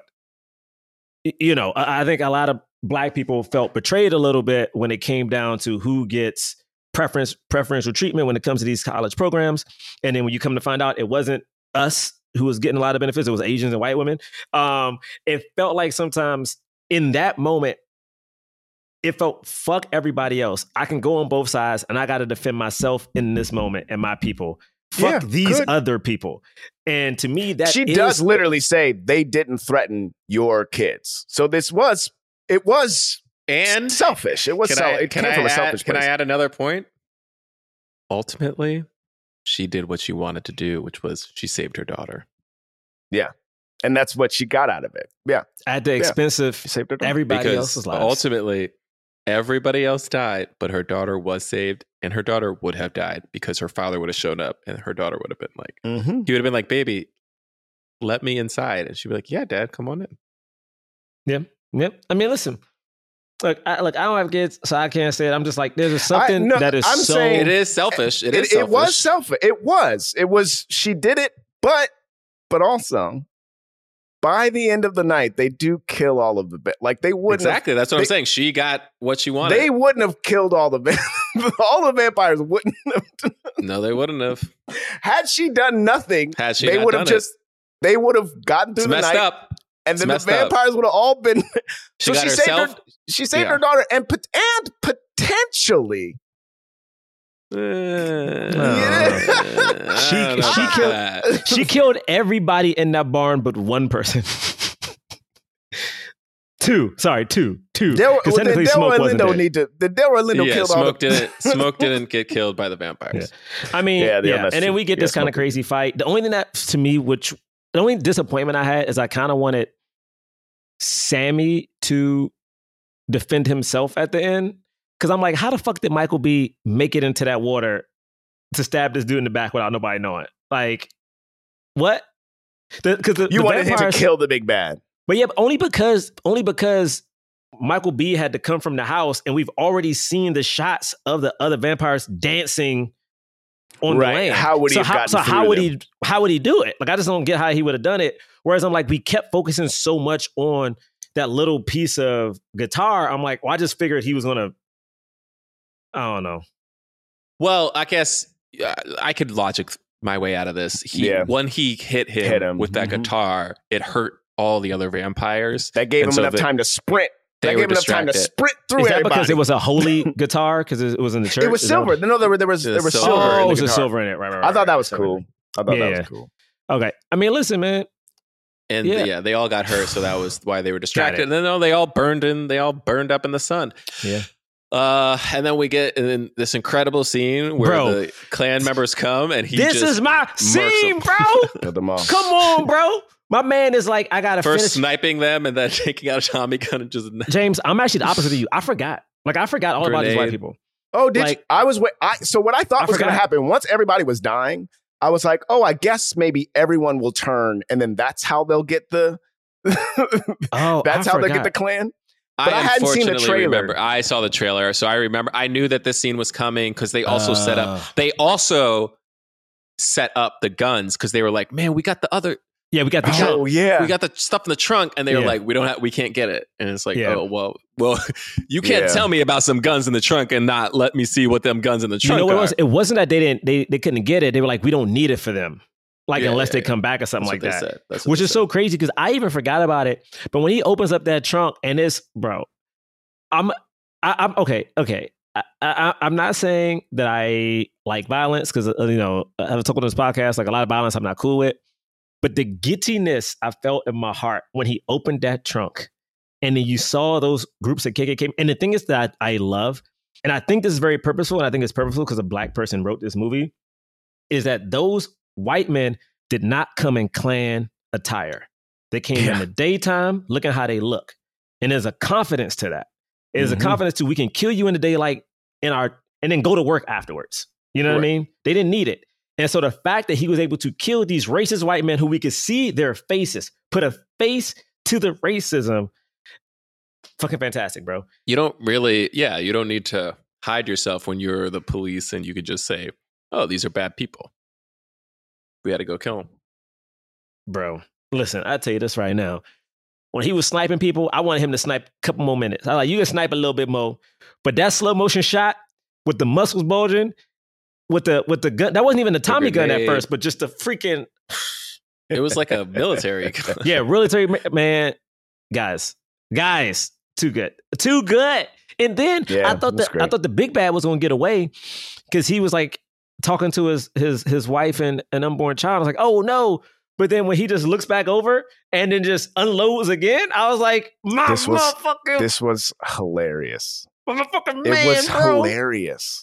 I think a lot of Black people felt betrayed a little bit when it came down to who gets preferential treatment when it comes to these college programs. And then when you come to find out it wasn't us who was getting a lot of benefits, it was Asians and white women. It felt like sometimes in that moment, it felt fuck everybody else. I can go on both sides and I got to defend myself in this moment and my people. Fuck these other people. And to me, that she does literally say they didn't threaten your kids. So it was and selfish. It was it came from a selfish place. Can I add another point? Ultimately, she did what she wanted to do, which was she saved her daughter. Yeah. And that's what she got out of it. Yeah. At the expense of saved her daughter. everybody else's lives. Ultimately, everybody else died, but her daughter was saved, and her daughter would have died because her father would have shown up, and her daughter would have been like, he would have been like, baby, let me inside. And she'd be like, yeah, Dad, come on in. Yep. I mean, listen. Look, I don't have kids, so I can't say it. I'm just like, there's something that is I'm so... saying It is selfish. It was selfish. It was. She did it, but also, by the end of the night, they do kill all of the like they wouldn't exactly. That's what I'm saying. She got what she wanted. They wouldn't have killed all the all the vampires. Wouldn't have. No, they wouldn't have. Had she done nothing, they would have They would have gotten through the night. Up. And then the vampires would have all been. She saved her daughter and potentially. She killed everybody in that barn but one person. Two. Because technically Smoke wasn't there. Delroy Lindo killed all the... Smoke didn't get killed by the vampires. Yeah. I mean, and then we get this kind of crazy fight. The only thing that, to me, the only disappointment I had is I kind of wanted Sammy to defend himself at the end. Because I'm like, how the fuck did Michael B make it into that water to stab this dude in the back without nobody knowing? Like, what? Because You wanted him to kill the big bad. But yeah, but only because Michael B had to come from the house, and we've already seen the shots of the other vampires dancing on the land. How would he have gotten through how would he do it? Like, I just don't get how he would have done it. Whereas I'm like, we kept focusing so much on that little piece of guitar. I'm like, well, I just figured he was gonna. I don't know. Well, I guess I could logic my way out of this. When he hit him with that guitar, it hurt all the other vampires. That gave him enough time to sprint. That gave him enough time to sprint through everybody. Is that because it was a holy guitar? Because it was in the church? It was silver. No, there was silver. Oh, it was a silver in it. Right. I thought that was cool. That was cool. Okay. I mean, listen, man. And they all got hurt, so that was why they were distracted. And then they all burned up in the sun. Yeah. And then we get in this incredible scene where the clan members come and this is my scene, bro. Come on, bro. My man is like, I gotta first finish sniping them and then taking out a Tommy gun and just James, I'm actually the opposite of you. I forgot. Like, I forgot all about these white people. Oh, did you? I was so what I thought was gonna happen once everybody was dying, I was like, oh, I guess maybe everyone will turn, and then that's how they'll get the that's how they'll get the clan. But I hadn't seen the trailer. I saw the trailer, so I remember. I knew that this scene was coming because they also set up. They also set up the guns because they were like, "Man, we got the other." Yeah, we got the trunk. we got the stuff in the trunk, and they were like, we can't get it, and it's like, oh well, you can't tell me about some guns in the trunk and not let me see what them guns in the trunk. You know what are. it was? It wasn't that they couldn't get it. They were like, we don't need it for them. Like, unless they come back or something like that. Which is so crazy because I even forgot about it. But when he opens up that trunk and it's, bro, I'm okay. I'm not saying that I like violence because, I've talked on this podcast, like a lot of violence I'm not cool with. But the gittiness I felt in my heart when he opened that trunk and then you saw those groups of KKK. And the thing is that I love, and I think this is very purposeful, and I think it's purposeful because a black person wrote this movie, is that those white men did not come in Klan attire. They came in the daytime looking how they look. And there's a confidence to that. There's a confidence to we can kill you in the daylight and then go to work afterwards. You know what I mean? They didn't need it. And so the fact that he was able to kill these racist white men who we could see their faces, put a face to the racism, fucking fantastic, bro. You don't need to hide yourself when you're the police and you could just say, oh, these are bad people. We had to go kill them. Bro, listen, I'll tell you this right now. When he was sniping people, I wanted him to snipe a couple more minutes. I was like, you can snipe a little bit more. But that slow motion shot with the muscles bulging, with the gun, that wasn't even the Tommy gun at first, but just the freaking... It was like a military gun. Yeah, military, man. Guys, too good. And then I thought the big bad was going to get away because he was like talking to his wife and an unborn child. I was like, oh no. But then when he just looks back over and then just unloads again, I was like, motherfucker. This was hilarious. Motherfucking man, it was bro. Hilarious.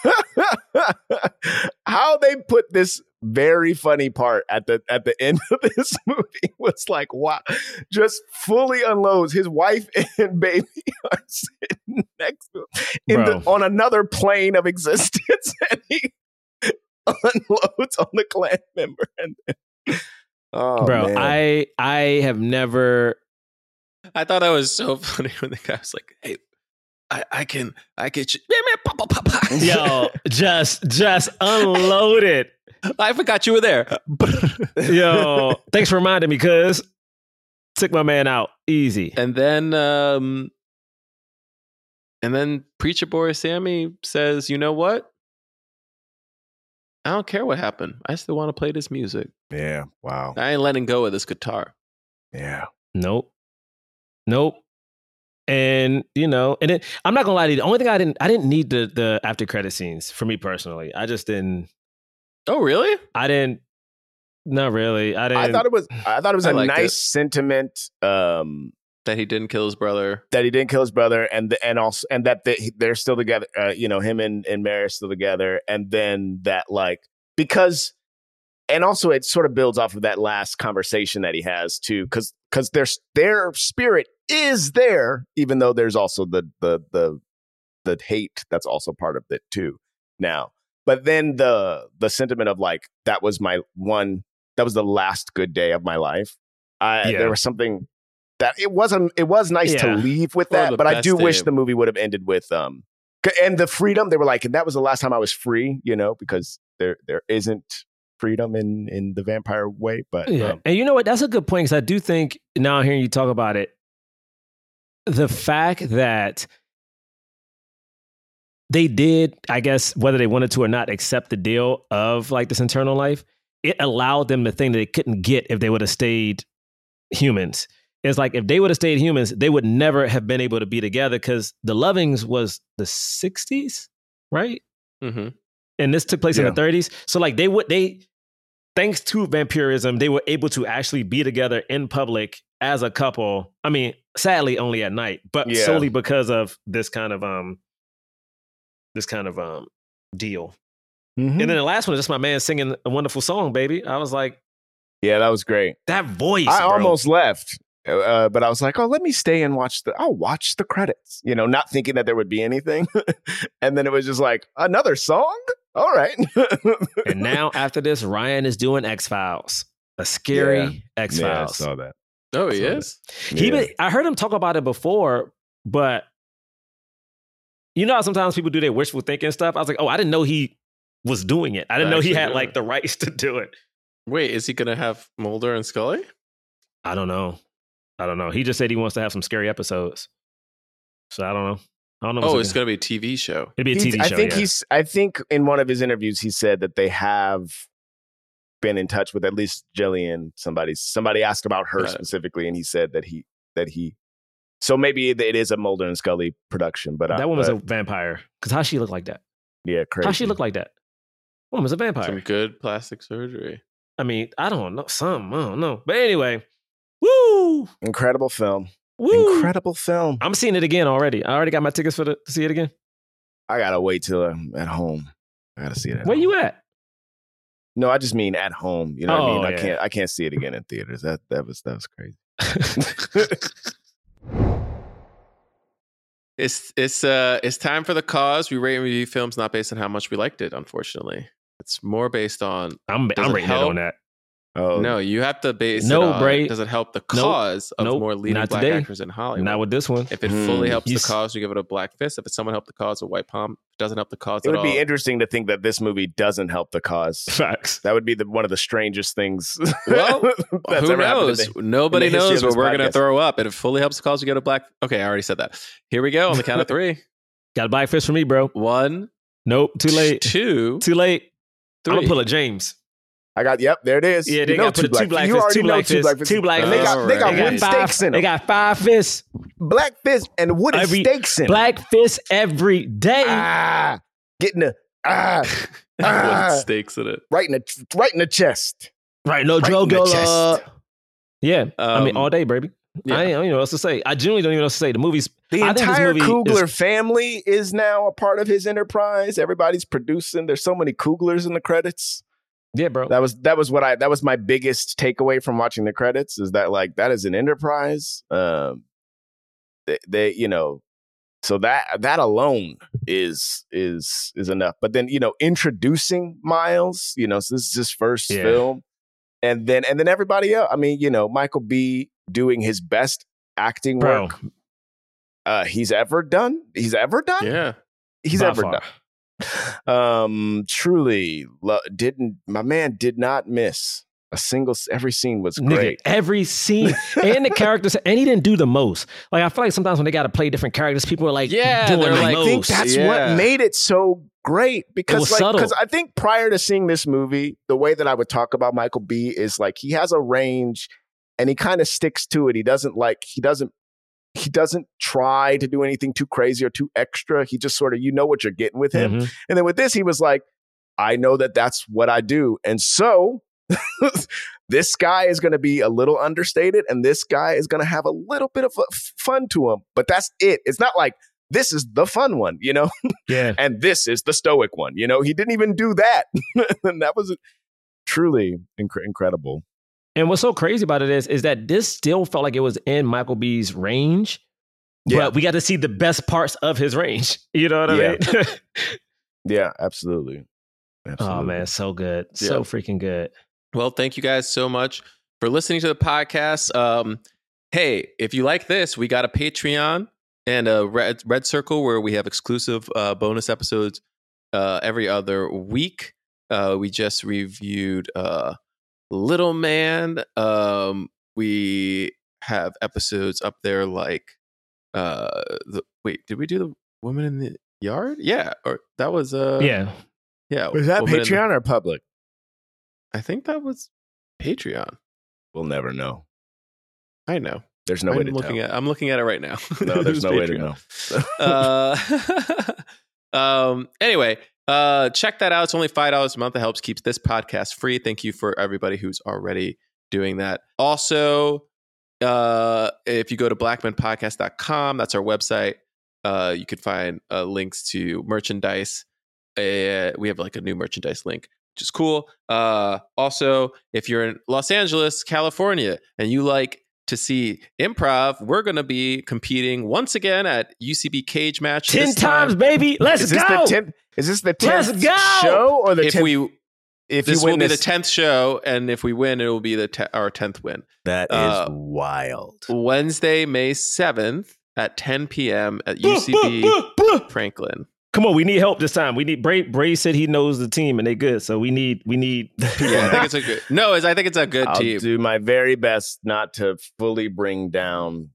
How they put this very funny part at the end of this movie was like, wow, just fully unloads. His wife and baby are sitting next to him on another plane of existence, and he unloads on the Klan member. And then, bro, man. I have never. I thought that was so funny when the guy was like, "Hey, I get you." Yo, just unload it. I forgot you were there. Yo, thanks for reminding me, cuz. Took my man out. Easy. And then Preacher Boy Sammy says, you know what? I don't care what happened. I still want to play this music. Yeah. Wow. I ain't letting go of this guitar. Yeah. Nope. And and then I'm not gonna lie to you. The only thing I didn't need the after credit scenes for me personally. I just didn't. Oh really? I didn't. Not really. I thought it was a nice sentiment. That he didn't kill his brother. And that they're still together. Him and Mary are still together. And then that because. And also, it sort of builds off of that last conversation that he has too, because their spirit is there, even though there's also the the hate that's also part of it too now. But then the sentiment of like, that was the last good day of my life. There was something that it was nice to leave with that, but I do wish the movie would have ended with and the freedom. They were like, and that was the last time I was free, because there isn't freedom in the vampire way. But and you know what? That's a good point, because I do think, now hearing you talk about it, the fact that they did, I guess, whether they wanted to or not, accept the deal of like this internal life, it allowed them to think that they couldn't get if they would have stayed humans. It's like, if they would have stayed humans, they would never have been able to be together, because the Lovings was the 60s, right? Mm-hmm. And this took place in the 30s. So like they thanks to vampirism, they were able to actually be together in public as a couple. I mean, sadly only at night, but solely because of this kind of deal. Mm-hmm. And then the last one is just my man singing a wonderful song, baby. I was like, yeah, that was great. That voice, I bro. almost left. But I was like, oh, let me stay and I'll watch the credits, not thinking that there would be anything. And then it was just like, another song? All right. And now after this, Ryan is doing X-Files, a scary X-Files. Yeah, I saw that. Oh, he is? I heard him talk about it before, but you know how sometimes people do their wishful thinking stuff? I was like, oh, I didn't know he was doing it. I didn't know he had like the rights to do it. Wait, is he going to have Mulder and Scully? I don't know. He just said he wants to have some scary episodes. So I don't know. Oh, it's going to be a TV show. It'd be a TV show. I think in one of his interviews, he said that they have been in touch with at least Jillian. Somebody asked about her specifically, and he said that he. So maybe it is a Mulder and Scully production, but that woman's a vampire. Because how she look like that? Yeah, crazy. How she look like that? Woman's a vampire. Some good plastic surgery. I mean, I don't know. I don't know. But anyway, woo! Incredible film. Woo! Incredible film. I'm seeing it again already. I already got my tickets to see it again. I gotta wait till I'm at home. I gotta see it. Where you at? No, I just mean at home. You know what I mean? Yeah. I can't see it again in theaters. That was crazy. It's time for the cause. We rate and review films not based on how much we liked it, unfortunately. It's more based on I'm rating it on that. Oh no, you have to base it on Bray. Does it help the cause of more leading Not black today. actors in Hollywood? Not with this one. If it fully helps the cause, you give it a black fist. If it's someone helped the cause, a white palm. If it doesn't help the cause it at would all. be interesting to think that this movie doesn't help the cause. Facts. That would be one of the strangest things. Well, that's who ever happened knows? in Nobody in the history knows of where this we're going to podcast. throw up. If it fully helps the cause, you get a black. Okay, I already said that. Here we go on the count of three. Got a black fist for me, bro. 1, Nope. Too late. 2, Too late. 3. I'm gonna pull a James. Yep, there it is. Yeah, they you know got two black fists. Two black fists. Two black And fists. they got Alright. wooden stakes in them. They got 5 fists. Black fist and wooden stakes in them. Black fists every day. Getting the With stakes in it. right in the chest. Right, no Right drug in the dealer. chest. Yeah, I mean all day, baby. Yeah. I don't even know what else to say. I genuinely don't even know what to say. The movie's The I think this entire movie Coogler is- family is now a part of his enterprise. Everybody's producing. There's so many Cooglers in the credits. Yeah, bro. That was my biggest takeaway from watching the credits is that like that is an enterprise. They so that alone is enough. But then introducing Miles, so this is his first film, and then everybody else. I mean, Michael B. doing his best acting work he's ever done. Yeah. He's By ever far. done. Truly my man did not miss a single. Every scene was great. Nigga, every scene and the characters, and he didn't do the most. Like I feel like sometimes when they got to play different characters, people are like, doing they're the like, I think most. that's Yeah. what made it so great because was subtle. I think prior to seeing this movie, the way that I would talk about Michael B is like he has a range and he kind of sticks to it. He doesn't try to do anything too crazy or too extra. He just sort of, what you're getting with him. Mhm. And then with this, he was like, I know that that's what I do. And so this guy is going to be a little understated and this guy is going to have a little bit of fun to him. But that's it. It's not like this is the fun one, Yeah. and this is the stoic one. He didn't even do that. And that was truly incredible. And what's so crazy about it is that this still felt like it was in Michael B's range, but we got to see the best parts of his range. You know what I mean? Yeah, absolutely. Oh man, so good. So freaking good. Well, thank you guys so much for listening to the podcast. Hey, if you like this, we got a Patreon and a Red Circle where we have exclusive bonus episodes every other week. We just reviewed Little Man. We have episodes up there like did we do the Woman in the Yard? Yeah, or that was Yeah. Was that Patreon or public? I think that was Patreon. We'll never know. I know. There's no way to tell. I'm looking at it right now. No, there's no way to know. Anyway, check that out. It's only $5 a month. It helps keeps this podcast free. Thank you for everybody who's already doing that. Also, if you go to blackmenpodcast.com, that's our website. You can find links to merchandise. We have like a new merchandise link, which is cool. Also, if you're in Los Angeles, California, and you like to see improv, we're going to be competing once again at UCB Cage Match. 10 times, baby. Let's go. Is this the 10th show or the 10th? This will be the 10th show, and if we win, it will be our 10th win. That is wild. Wednesday, May 7th at 10 p.m. at UCB Franklin. Come on, we need help this time. We need Bray said he knows the team and they good, so we need. Yeah, I think it's a good. No, I think it's a good team. I'll do my very best not to fully bring down.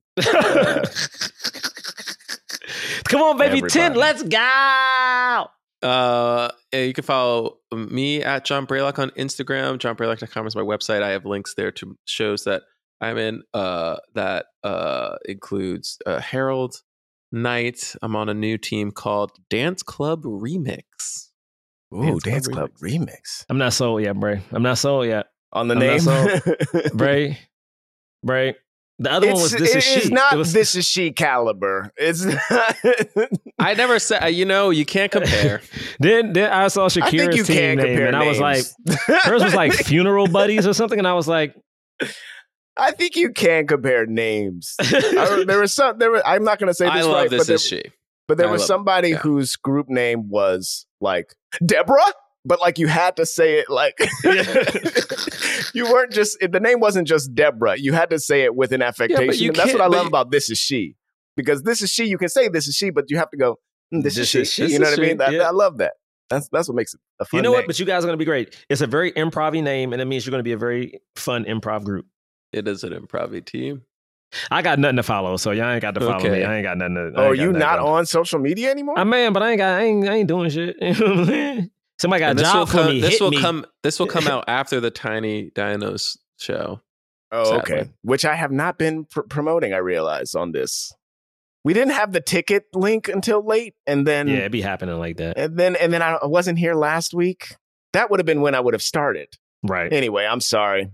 Come on, baby, everybody. 10. Let's go. You can follow me at John Braylock on Instagram. JohnBraylock.com is my website. I have links there to shows that I'm in. That includes Herald Night. I'm on a new team called Dance Club Remix. Ooh, Dance Club Remix. I'm not sold yet, Bray. I'm not sold yet. On the name? Bray. The other one was This Is She. It's not This Is She caliber. It's not. I never said, you can't compare. Then I saw Shakira's team name, and I was like, hers was like Funeral Buddies or something, and I was like, I think you can compare names. I'm not going to say this I love right, This Is She. But there was somebody whose group name was like Deborah, but like you had to say it like you weren't just the name wasn't just Deborah. You had to say it with an affectation. And that's what I love about This Is She, because This Is She. You can say This Is She, but you have to go This Is She. You know what I mean? I love that. That's what makes it a fun. You know name. what? But you guys are going to be great. It's a very improv-y name, and it means you're going to be a very fun improv group. It is an improv team. I got nothing to follow, so y'all ain't got to follow me. I ain't got nothing to. Oh, you not on social media anymore? I man, but I ain't doing shit. Somebody got a job for me. This will come out after the Tiny Dinos show. Oh, sadly. okay. Which I have not been promoting. I realize on this, we didn't have the ticket link until late, and then it be happening like that. And then I wasn't here last week. That would have been when I would have started. Right. Anyway, I'm sorry.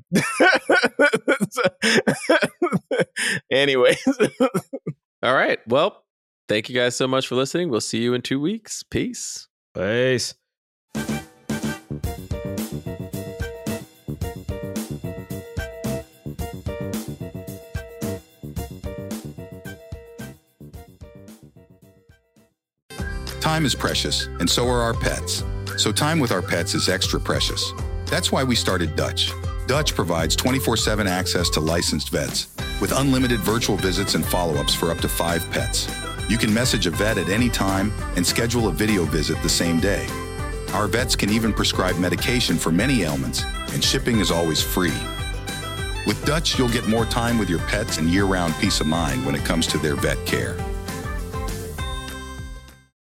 Anyways. All right. Well, thank you guys so much for listening. We'll see you in 2 weeks. Peace. Peace. Time is precious, and so are our pets. So time with our pets is extra precious. That's why we started Dutch. Dutch provides 24/7 access to licensed vets with unlimited virtual visits and follow-ups for up to 5 pets. You can message a vet at any time and schedule a video visit the same day. Our vets can even prescribe medication for many ailments, and shipping is always free. With Dutch, you'll get more time with your pets and year-round peace of mind when it comes to their vet care.